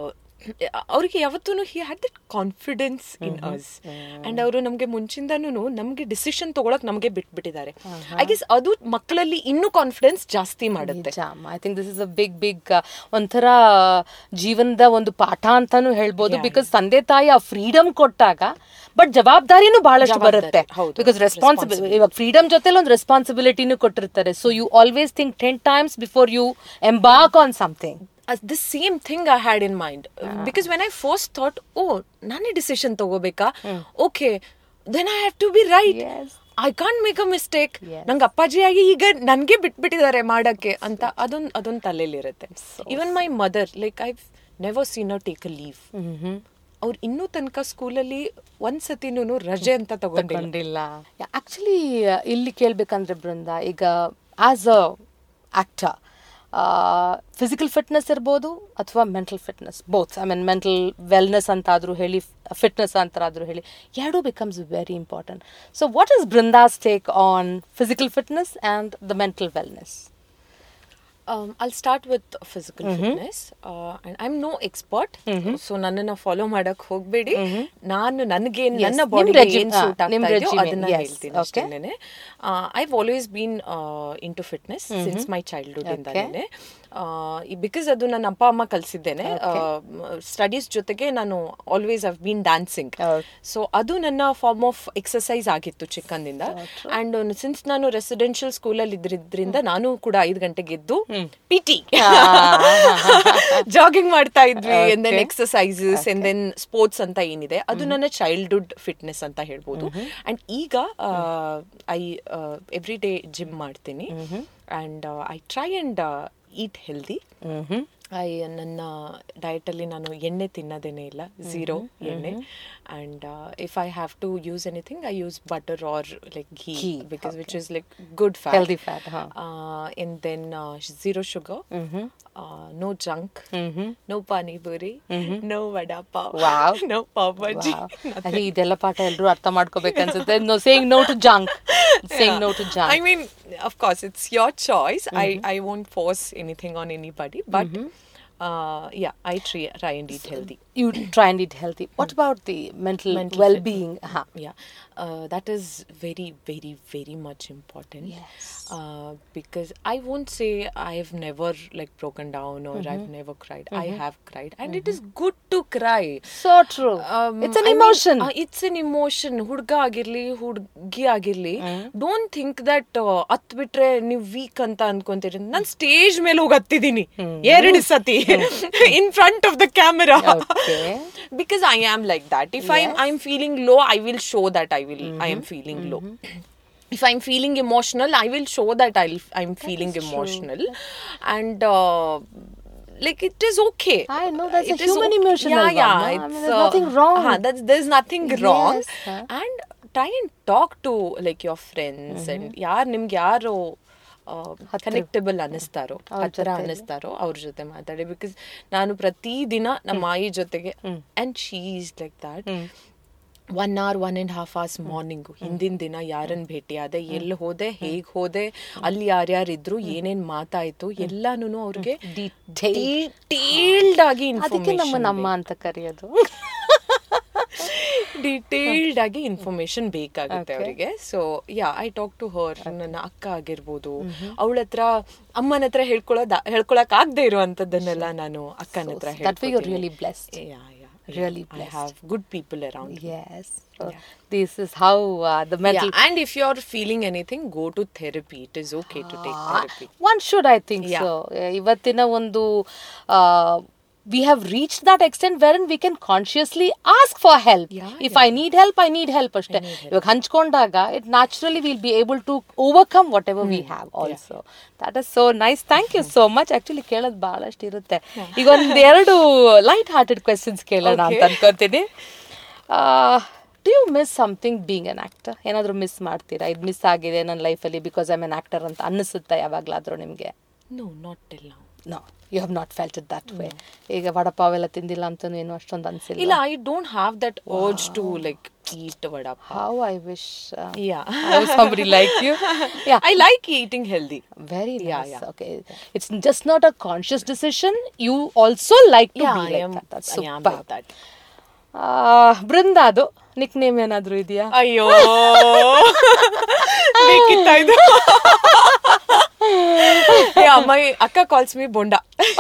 ಅವ್ರಿಗೆ ಯಾವತ್ತೂ he had that confidence in us. And ಅವರು ನಮ್ಗೆ ಮುಂಚಿಂದನೂ ನಮ್ಗೆ ಡಿಸಿಷನ್ ತಗೊಳಕ್ ನಮ್ಗೆ ಬಿಟ್ಬಿಟ್ಟಿದ್ದಾರೆ. ಐ ಗೆಸ್ ಅದು ಮಕ್ಕಳಲ್ಲಿ ಇನ್ನೂ ಕಾನ್ಫಿಡೆನ್ಸ್ ಜಾಸ್ತಿ ಮಾಡುತ್ತೆ. I think this is a big ಒಂಥರ ಜೀವನದ ಒಂದು ಪಾಠ ಅಂತಾನು ಹೇಳ್ಬೋದು. ಬಿಕಾಸ್ ತಂದೆ ತಾಯಿ ಆ ಫ್ರೀಡಮ್ ಕೊಟ್ಟಾಗ ಬಟ್ ಜವಾಬ್ದಾರಿನೂ ಬಹಳಷ್ಟು ಬರುತ್ತೆ. ಬಿಕಾಸ್ ರೆಸ್ಪಾನ್ಸಿಬಿಲಿಟಿ, ಇವಾಗ ಫ್ರೀಡಮ್ ಜೊತೆಲಿ ಒಂದು ರೆಸ್ಪಾನ್ಸಿಬಿಲಿಟಿನೂ ಕೊಟ್ಟಿರ್ತಾರೆ. So you always think 10 times before you embark on something. The same thing I had in mind. Because when I first thought, oh, nane decision ತಗೋಬೇಕಾ, okay, then I have to be right. I can't make a mistake. ನಂಗೆ ಅಪ್ಪಾಜಿಯಾಗಿ ಈಗ ನನಗೆ ಬಿಟ್ಬಿಟ್ಟಿದ್ದಾರೆ ಮಾಡಕ್ಕೆ ಅಂತ ಅದೊಂದು ತಲೆಯಲ್ಲಿರುತ್ತೆ. Even my mother, like never seen a take a leave. ಅವ್ರು ಇನ್ನೂ ತನಕ ಸ್ಕೂಲಲ್ಲಿ ಒಂದ್ಸತಿನೂ ರಜೆ ಅಂತ ತಗೊಂಡಿಲ್ಲ. ಆಕ್ಚುಲಿ ಇಲ್ಲಿ ಕೇಳ್ಬೇಕಂದ್ರೆ ಬೃಂದ, ಈಗ as a actor physical fitness ಇರ್ಬೋದು ಅಥವಾ mental fitness, both. I mean mental wellness ಅಂತಾದರೂ ಹೇಳಿ, ಫಿಟ್ನೆಸ್ ಅಂತಾದರೂ ಹೇಳಿ, ಎರಡೂ becomes very important. So what is Brinda's take on physical fitness and the mental wellness? I'll start with physical fitness. And I'm no expert, so ನನ್ನನ್ನು follow ಮಾಡಕ್ ಹೋಗ್ಬೇಡಿ. ನಾನು ನನಗೆ ನನ್ನ ಬಾಡಿಗೆ ಏನು ಸೂಟ್ ಆಗ್ತಾ ಇದೆಯೋ ಅದನ್ನ ಹೇಳ್ತೀನಿ ಅಷ್ಟೇನೆ. I've always been into fitness since my childhood ಇಂದಾನೆ. ಬಿಕಾಸ್ ಅದು ನನ್ನ ಅಪ್ಪ ಅಮ್ಮ ಕಲಿಸಿದ್ದೇನೆ. ಸ್ಟಡೀಸ್ ಜೊತೆಗೆ ನಾನು always have been dancing. So ಅದು ನನ್ನ ಫಾರ್ಮ್ ಆಫ್ ಎಕ್ಸಸೈಸ್ ಆಗಿತ್ತು ಚಿಕ್ಕಂದಿಂದ. ಅಂಡ್ ಸಿನ್ಸ್ ನಾನು ರೆಸಿಡೆನ್ಷಿಯಲ್ ಸ್ಕೂಲಲ್ಲಿ ಇದ್ರಿಂದ ನಾನು ಕೂಡ 5 ಗಂಟೆಗೆ ಎದ್ದು PT ಜಾಗಿಂಗ್ ಮಾಡ್ತಾ ಇದ್ವಿ. And then exercises and then sports ಅಂತ ಏನಿದೆ ಅದು ನನ್ನ ಚೈಲ್ಡ್ಹುಡ್ ಫಿಟ್ನೆಸ್ ಅಂತ ಹೇಳ್ಬೋದು. ಅಂಡ್ ಈಗ ಐ ಎವ್ರಿ ಡೇ ಜಿಮ್ ಮಾಡ್ತೀನಿ. And I try and eat healthy. ನನ್ನ ಡಯಟಲ್ಲಿ ನಾನು ಎಣ್ಣೆ ತಿನ್ನೋದೇನೇ ಇಲ್ಲ, ಝೀರೋ ಎಣ್ಣೆ. And if I have to use anything I use butter or like ghee, because which is like good fat. Healthy fat. And then zero sugar, no junk, no pani puri, no vada pav, no pav bhaji. ಇದೆಲ್ಲ ಪಾಠ ಎಲ್ಲರೂ ಅರ್ಥ ಮಾಡ್ಕೋಬೇಕನ್ಸುತ್ತೆ. No, saying no to junk. Saying no to junk. I mean, of course, it's your choice. I won't force anything on anybody, but yeah, I try and eat healthy. You try and eat healthy. What about the mental well-being? Yeah, that is very, very, very much important. Yes. Because I won't say I've never like broken down or I've never cried. I have cried, and it is good to cry. So true. It's an emotion. It's an emotion. Hudga agirli, hudgi agirli. Don't think that at bitre ನೀವು weak ಅಂತ ಅನ್ಕೊಂತೀರಿ. ನಾನು stage ಮೇಲೆ ಹೋಗಿ ಹತ್ತಿದ್ದೀನಿ 2 ಸತಿ in front of the camera. Because I am like that. If I'm feeling low, I will show that I am feeling low. If I'm feeling emotional, I will show that I'm feeling emotional. And like it is okay. I know that's a human emotion. Yeah, I mean, there's nothing wrong. There's nothing wrong. And try and talk to like your friends and ನಿಮ್ಗೆ ಯಾರು ಕನೆಕ್ಟಬಲ್ ಅನ್ನಿಸ್ತಾರೋ, ಹತ್ರ ಅನ್ನಿಸ್ತಾರೋ ಅವ್ರ ಜೊತೆ ಮಾತಾಡಿ. Because ನಾನು ಪ್ರತಿದಿನ ನಮ್ಮ ಆಯಿ ಜೊತೆಗೆ, and she is like that, 1 hour 1.5 hours morning ಹಿಂದಿನ ದಿನ ಯಾರನ್ನ ಭೇಟಿ ಆದೆ, ಎಲ್ಲಿ ಹೋದೆ, ಹೇಗೆ ಹೋದೆ, ಅಲ್ಲಿ ಯಾರ್ಯಾರಿದ್ರು, ಏನೇನ್ ಮಾತಾಯ್ತು ಎಲ್ಲಾನು ಅವ್ರಿಗೆ ಡೀಟೇಲ್ಡ್ ಆಗಿ ಇನ್ಫಾರ್ಮೇಷನ್, ನಮ್ಮ ಅಂತ ಕರೆಯೋದು, ಡೀಟೇಲ್ಡ್ ಆಗಿ ಇನ್ಫಾರ್ಮೇಶನ್ ಬೇಕಾಗುತ್ತೆ ಅವರಿಗೆ. So yeah, I talk to her. ನನ್ನ ಅಕ್ಕ ಆಗಿರ್ಬೋದು, ಅವಳ ಹತ್ರ ಅಮ್ಮನ ಹತ್ರ ಹೇಳ್ಕೊಳಕ್ ಆಗದೆ ಇರುವಂತದ್ದನ್ನೆಲ್ಲ ನಾನು ಅಕ್ಕನ ಹತ್ರ ಹೇಳ್ತೀನಿ. Really blessed. I have good people around. Yes. So this is how the mental. Yeah. And if you're feeling anything, go to therapy. It is okay to take therapy. One should, I think so. Ivattina ondu we have reached that extent wherein we can consciously ask for help. If I need help, I need help ashte. Iವಾಗ ಹಂಚ್ಕೊಂಡಾಗ it naturally we'll be able to overcome whatever we have also. That is so nice. Thank you so much. Actually ಕೇಳೋದು ಬಹಳಷ್ಟು ಇರುತ್ತೆ. ಈಗ ಒಂದೆರಡು light hearted questions ಕೇಳೋಣ ಅಂತ ಅನ್ಕೋತೀನಿ. Do you miss something being an actor? ಏನಾದರೂ miss ಮಾಡ್ತೀರಾ? ಇದು ಮಿಸ್ ಆಗಿದೆ ನನ್ನ ಲೈಫಲ್ಲಿ because I am an actor ಅಂತ ಅನ್ನಿಸುತ್ತಾ ಯಾವಾಗಲಾದರೂ ನಿಮಗೆ? No, not till now. No, you have not felt it that way. ಈಗ ವಡಪಾವ್ ಎಲ್ಲ ತಿಂದಿಲ್ಲ ಅಂತ ಏನು ಅಷ್ಟೊಂದು ಅನ್ಸಿಲ್ಲ? ಇಲ್ಲ, I don't have that urge to like eat vadapav. How I wish I was somebody like you. I like eating healthy. Very nice. Okay, it's just not a conscious decision. You also like to be like that. That's super. I am like that. ಬೃಂದಾದು nickname ಏನಾದ್ರು ಇದೆಯಾ? ಅಯ್ಯೋ, ಬೇಕಿತ್ತ ಇದು. My akka calls me Bonda.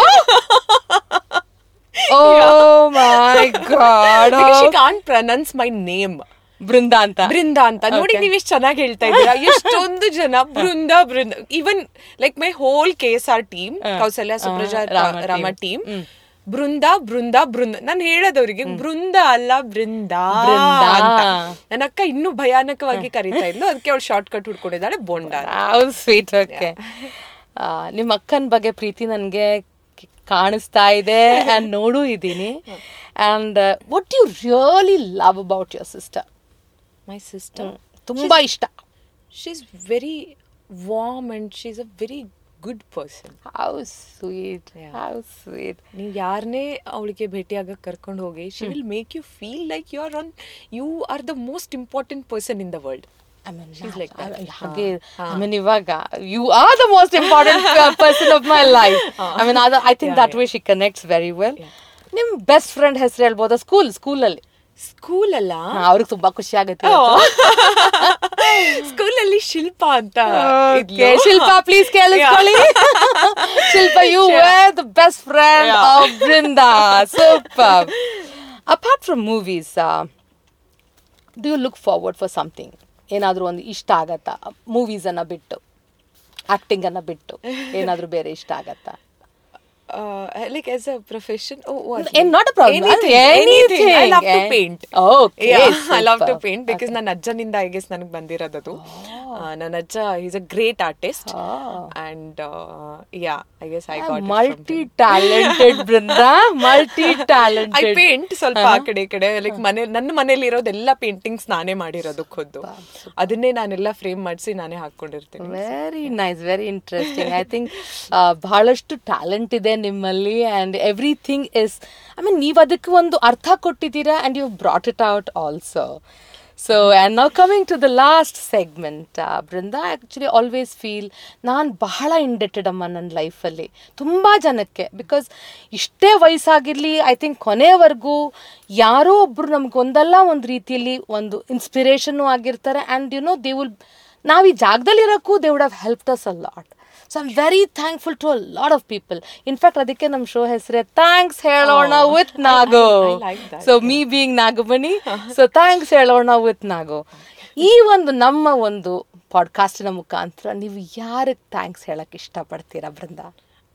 Oh my God. Because she can't pronounce my name. Brinda ಅಂತ ನೋಡಿ, ನೀವು ಎಷ್ಟು ಚೆನ್ನಾಗಿ ಹೇಳ್ತಾ ಇದ್ದೀರಾ. ಎಷ್ಟೊಂದು ಜನ Brinda. Even like my whole KSR team, Kausalya, Supraja, Rama team, Brinda. ನಾನು ಹೇಳೋದವ್ರಿಗೆ ಬೃಂದ ಅಲ್ಲ, ಬೃಂದ ಅಂತ. ನನ್ನ ಅಕ್ಕ ಇನ್ನೂ ಭಯಾನಕವಾಗಿ ಕರೀತಾ ಇದ್ಲು, ಅದಕ್ಕೆ ಅವಳು ಶಾರ್ಟ್ ಕಟ್ ಹುಡ್ಕೊಂಡಿದ್ದಾಳೆ, ಬೋಂಡ. ಸ್ವೀಟ್. ಓಕೆ, ನಿಮ್ಮ ಅಕ್ಕನ ಬಗ್ಗೆ ಪ್ರೀತಿ ನನಗೆ ಕಾಣಿಸ್ತಾ ಇದೆ and ನೋಡು ಇದ್ದೀನಿ. And what do you really love about your sister? My sister? ತುಂಬಾ ಇಷ್ಟ. She's very warm and she's a very good person. How sweet. Yeah. How sweet. ನೀವು ಯಾರನ್ನೇ ಅವಳಿಗೆ ಭೇಟಿಯಾಗ ಕರ್ಕೊಂಡು ಹೋಗಿ she will make you feel like you are the most important person in the world. I mean, She's like that. ಹಾಗೆ I mean ಇವಾಗ you are the most important person of my life. I mean I think that way she connects very well. ನಿಮ್ best friend ಹೆಸರು ಹೇಳ್ಬೋದಾ? ಸ್ಕೂಲಲ್ಲಿ school ಅಲ್ಲ, ಅವ್ರಿಗೆ ತುಂಬಾ ಖುಷಿ ಆಗುತ್ತೆ. ಸ್ಕೂಲಲ್ಲಿ ಶಿಲ್ಪಾ ಅಂತ ಇದ್ಲು. ಶಿಲ್ಪಾ ಪ್ಲೀಸ್ ಕೇಳಿಸ್ಕೊಳ್ಳಿ. Shilpa you were the best friend of Brinda. Super. Apart from movies, do you look forward for something? ಏನಾದ್ರೂ ಒಂದು ಇಷ್ಟ ಆಗತ್ತಾ? ಮೂವೀಸ್ ಅನ್ನ ಬಿಟ್ಟು, ಆಕ್ಟಿಂಗ್ ಅನ್ನ ಬಿಟ್ಟು ಏನಾದ್ರೂ ಬೇರೆ ಇಷ್ಟ ಆಗತ್ತಾ? Like as a profession? Oh, what? Not a problem. Anything. I love to paint. Okay. Yeah, I love to paint because ನನ್ನ ಅಜ್ಜನಿಂದ I guess ನನಗೆ ಬಂದಿರೋದು. ನನ್ನ ಅಜ್ಜ he's a great artist. And yeah, I guess I got multi-talented Brinda. Multi-talented. I paint ಸ್ವಲ್ಪ ಆ ಕಡೆ like ನನ್ನ ಮನೇಲಿ ಇರೋದೆಲ್ಲ ಪೇಂಟಿಂಗ್ಸ್ ನಾನೇ ಮಾಡಿರೋದು ಖುದ್ದು. ಅದನ್ನೇ ನಾನೆಲ್ಲ ಫ್ರೇಮ್ ಮಾಡಿಸಿ ನಾನೇ ಹಾಕೊಂಡಿರ್ತೀನಿ. Very nice, very interesting. I think ಬಹಳಷ್ಟು ಟ್ಯಾಲೆಂಟ್ ಇದೆ ನಿಮ್ಮಲ್ಲಿ and everything is, I mean ನೀವು ಅದಕ್ಕೆ ಒಂದು ಅರ್ಥ ಕೊಟ್ಟಿದ್ದೀರಾ and you brought it out also. So and now coming to the last segment, Brinda, I actually always feel ನಾನು ಬಹಳ ಇಂಡೆಟೆಡ್ ಅಮ್ಮ ನನ್ನ ಲೈಫಲ್ಲಿ ತುಂಬ ಜನಕ್ಕೆ. ಬಿಕಾಸ್ ಇಷ್ಟೇ ವಯಸ್ಸಾಗಿರಲಿ ಐ ಥಿಂಕ್ ಕೊನೆವರೆಗೂ ಯಾರೋ ಒಬ್ಬರು ನಮ್ಗೊಂದಲ್ಲ ಒಂದು ರೀತಿಯಲ್ಲಿ ಒಂದು ಇನ್ಸ್ಪಿರೇಷನ್ನು ಆಗಿರ್ತಾರೆ. And you know they will, ನಾವು ಈ ಜಾಗದಲ್ಲಿರೋಕ್ಕೂ they would have helped us a lot. So I'm very thankful to a lot of people. In fact, ಅದಕ್ಕೆ ನಮ್ಮ ಶೋ ಹೆಸರೇ ಥ್ಯಾಂಕ್ಸ್ ಹೇಳೋಣ with Nagu. So me being Nagamani, so thanks ಹೇಳೋಣ with Nagu. ಈ ಒಂದು ನಮ್ಮ ಒಂದು ಪಾಡ್ಕಾಸ್ಟಿನ ಮುಖಾಂತರ ನೀವು ಯಾರಿಗೆ ಥ್ಯಾಂಕ್ಸ್ ಹೇಳಕ್ ಇಷ್ಟಪಡ್ತೀರಾ ಬೃಂದಾ?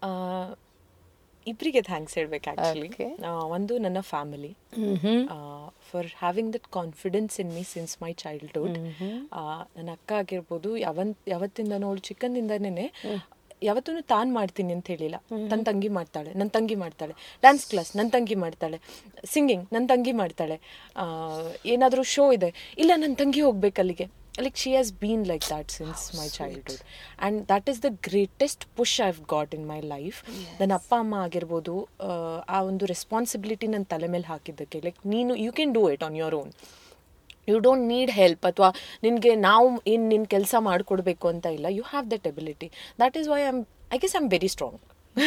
ಇಬ್ಬರಿಗೆ ಥ್ಯಾಂಕ್ಸ್ ಹೇಳ್ಬೇಕು ಆ್ಯಕ್ಚುಲಿ. ಒಂದು ನನ್ನ family for having that confidence in me since my childhood. ನನ್ನ ಅಕ್ಕ ಆಗಿರ್ಬೋದು, ಯಾವತ್ತಿಂದನೂ ಅವಳು ಚಿಕ್ಕಂದಿಂದನೇ ಯಾವತ್ತೂ ತಾನು ಮಾಡ್ತೀನಿ ಅಂತ ಹೇಳಿಲ್ಲ. ನನ್ನ ತಂಗಿ ಮಾಡ್ತಾಳೆ, ನನ್ನ ತಂಗಿ ಮಾಡ್ತಾಳೆ, ಡ್ಯಾನ್ಸ್ ಕ್ಲಾಸ್ ನನ್ನ ತಂಗಿ ಮಾಡ್ತಾಳೆ, ಸಿಂಗಿಂಗ್ ನನ್ನ ತಂಗಿ ಮಾಡ್ತಾಳೆ, ಏನಾದರೂ ಶೋ ಇದೆ ಇಲ್ಲ ನನ್ನ ತಂಗಿ ಹೋಗ್ಬೇಕು ಅಲ್ಲಿಗೆ. Like she has been like that since my childhood, and that is the greatest push I've got in my life. ನನ್ನ ಅಪ್ಪ ಅಮ್ಮ ಆಗಿರ್ಬೋದು ಆ ಒಂದು ರೆಸ್ಪಾನ್ಸಿಬಿಲಿಟಿ ನನ್ನ ತಲೆ ಮೇಲೆ ಹಾಕಿದ್ದಕ್ಕೆ, ಲೈಕ್ ನೀನು you can do it on your own, you don't need help, ಅಥವಾ ನಿನಗೆ ನಾವು ಏನು ನಿನ್ನ ಕೆಲಸ ಮಾಡಿಕೊಡ್ಬೇಕು ಅಂತ ಇಲ್ಲ. You have that ability. That is why I guess I am very strong.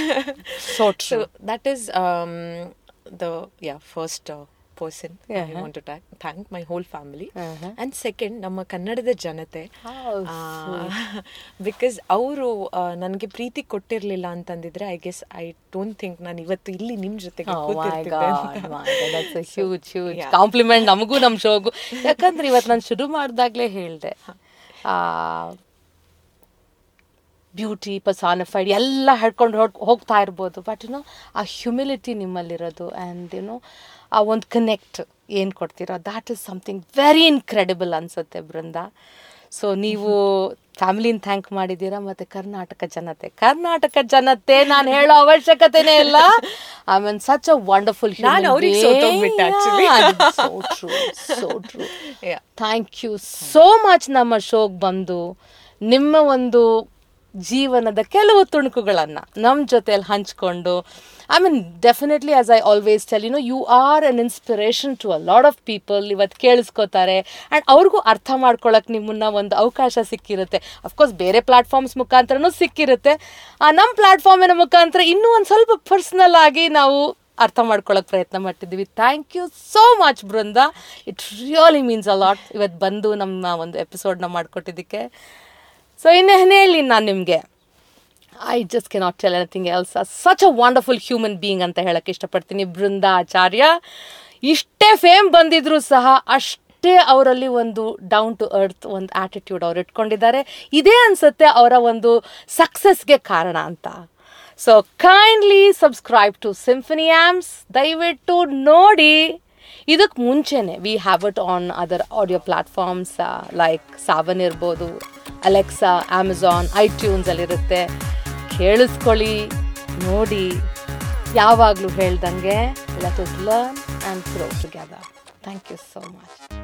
So that is the first person I want to thank my whole family. And second, ನಮ್ಮ ಕನ್ನಡದ ಜನತೆ, ಬಿಕಾಸ್ ಅವರು ನನಗೆ ಪ್ರೀತಿ ಕೊಟ್ಟಿರಲಿಲ್ಲ ಅಂತಂದಿದ್ರೆ I guess I don't think ನಾನು ಇವತ್ತು ಇಲ್ಲಿ ನಿಮ್ಮ ಜೊತೆಗೆ ಕೂತಿರ್ತಿದ್ದೆ. ಹ್ಯೂಜ್ ಕಾಂಪ್ಲಿಮೆಂಟ್ ನಮಗೂ ನಮ್ಮ ಶೋಗೂ. ಯಾಕಂದ್ರೆ ಇವತ್ತು ನಾನು ಶುರು ಮಾಡಿದಾಗಲೇ ಹೇಳಿದೆ, ಬ್ಯೂಟಿ ಪರ್ಸಾನಿಫೈಡ್ ಎಲ್ಲ ಹೇಳ್ಕೊಂಡು ಹೋಗ್ತಾ ಇರ್ಬೋದು, ಬಟ್ ಯುನೋ ಆ ಹ್ಯುಮಿಲಿಟಿ ನಿಮ್ಮಲ್ಲಿರೋದು ಆ್ಯಂಡ್ ಯುನೋ ಆ ಒಂದು ಕನೆಕ್ಟ್ ಏನು ಕೊಡ್ತೀರೋ that is something very incredible ಅನ್ಸುತ್ತೆ ಬೃಂದಾ. ಸೊ ನೀವು ಫ್ಯಾಮಿಲಿನ ಥ್ಯಾಂಕ್ ಮಾಡಿದ್ದೀರಾ, ಮತ್ತು ಕರ್ನಾಟಕ ಜನತೆ ನಾನು ಹೇಳೋ ಅವಶ್ಯಕತೆನೇ ಇಲ್ಲ. I mean such a wonderful thank you so much ನಮ್ಮ ಶೋಗೆ ಬಂದು ನಿಮ್ಮ ಒಂದು ಜೀವನದ ಕೆಲವು ತುಣುಕುಗಳನ್ನು ನಮ್ಮ ಜೊತೆಯಲ್ಲಿ ಹಂಚ್ಕೊಂಡು, I mean, definitely, as I always tell, you are an inspiration to a lot of people. ಇವತ್ತು ಕೇಳಿಸ್ಕೋತಾರೆ ಆ್ಯಂಡ್ ಅವ್ರಿಗೂ ಅರ್ಥ ಮಾಡ್ಕೊಳಕ್ಕೆ ನಿಮ್ಮನ್ನ ಒಂದು ಅವಕಾಶ ಸಿಕ್ಕಿರುತ್ತೆ. ಅಫ್ಕೋರ್ಸ್ ಬೇರೆ ಪ್ಲಾಟ್ಫಾರ್ಮ್ಸ್ ಮುಖಾಂತರನೂ ಸಿಕ್ಕಿರುತ್ತೆ. ನಮ್ಮ ಪ್ಲಾಟ್ಫಾರ್ಮಿನ ಮುಖಾಂತರ ಇನ್ನೂ ಒಂದು ಸ್ವಲ್ಪ ಪರ್ಸ್ನಲ್ ಆಗಿ ನಾವು ಅರ್ಥ ಮಾಡ್ಕೊಳಕ್ಕೆ ಪ್ರಯತ್ನ ಮಾಡ್ತಿದ್ದೀವಿ. Thank you so much Brinda, it really means a lot ಇವತ್ತು ಬಂದು ನಮ್ಮ ಒಂದು ಎಪಿಸೋಡ್ನ ಮಾಡಿಕೊಟ್ಟಿದ್ದಕ್ಕೆ. ಸೊ ಇನ್ನೇನು ಹೇಳಿ ನಾನು ನಿಮಗೆ, I just cannot tell anything else. Such a wonderful human being ಅಂತ ಹೇಳಕ್ಕೆ ಇಷ್ಟಪಡ್ತೀನಿ ಬೃಂದಾ ಆಚಾರ್ಯ. ಇಷ್ಟೇ ಫೇಮ್ ಬಂದಿದ್ರು ಸಹ ಅಷ್ಟೇ ಅವರಲ್ಲಿ ಒಂದು ಡೌನ್ ಟು ಅರ್ತ್ ಒಂದು ಆಟಿಟ್ಯೂಡ್ ಅವ್ರು ಇಟ್ಕೊಂಡಿದ್ದಾರೆ. ಇದೇ ಅನ್ಸುತ್ತೆ ಅವರ ಒಂದು ಸಕ್ಸಸ್ಗೆ ಕಾರಣ ಅಂತ. So kindly subscribe to Symphony Ams, ದಯವಿಟ್ಟು ನೋಡಿ. ಇದಕ್ಕೆ ಮುಂಚೆನೆ we have it on other audio platforms like Saavn ಇರ್ಬೋದು, ಅಲೆಕ್ಸಾ, ಅಮೆಝಾನ್, ಐಟ್ಯೂನ್ಸ್ ಅಲ್ಲಿರುತ್ತೆ. ಕೇಳಿಸ್ಕೊಳ್ಳಿ, ನೋಡಿ, ಯಾವಾಗಲೂ ಹೇಳ್ದಂಗೆ let us learn and grow together. Thank you so much.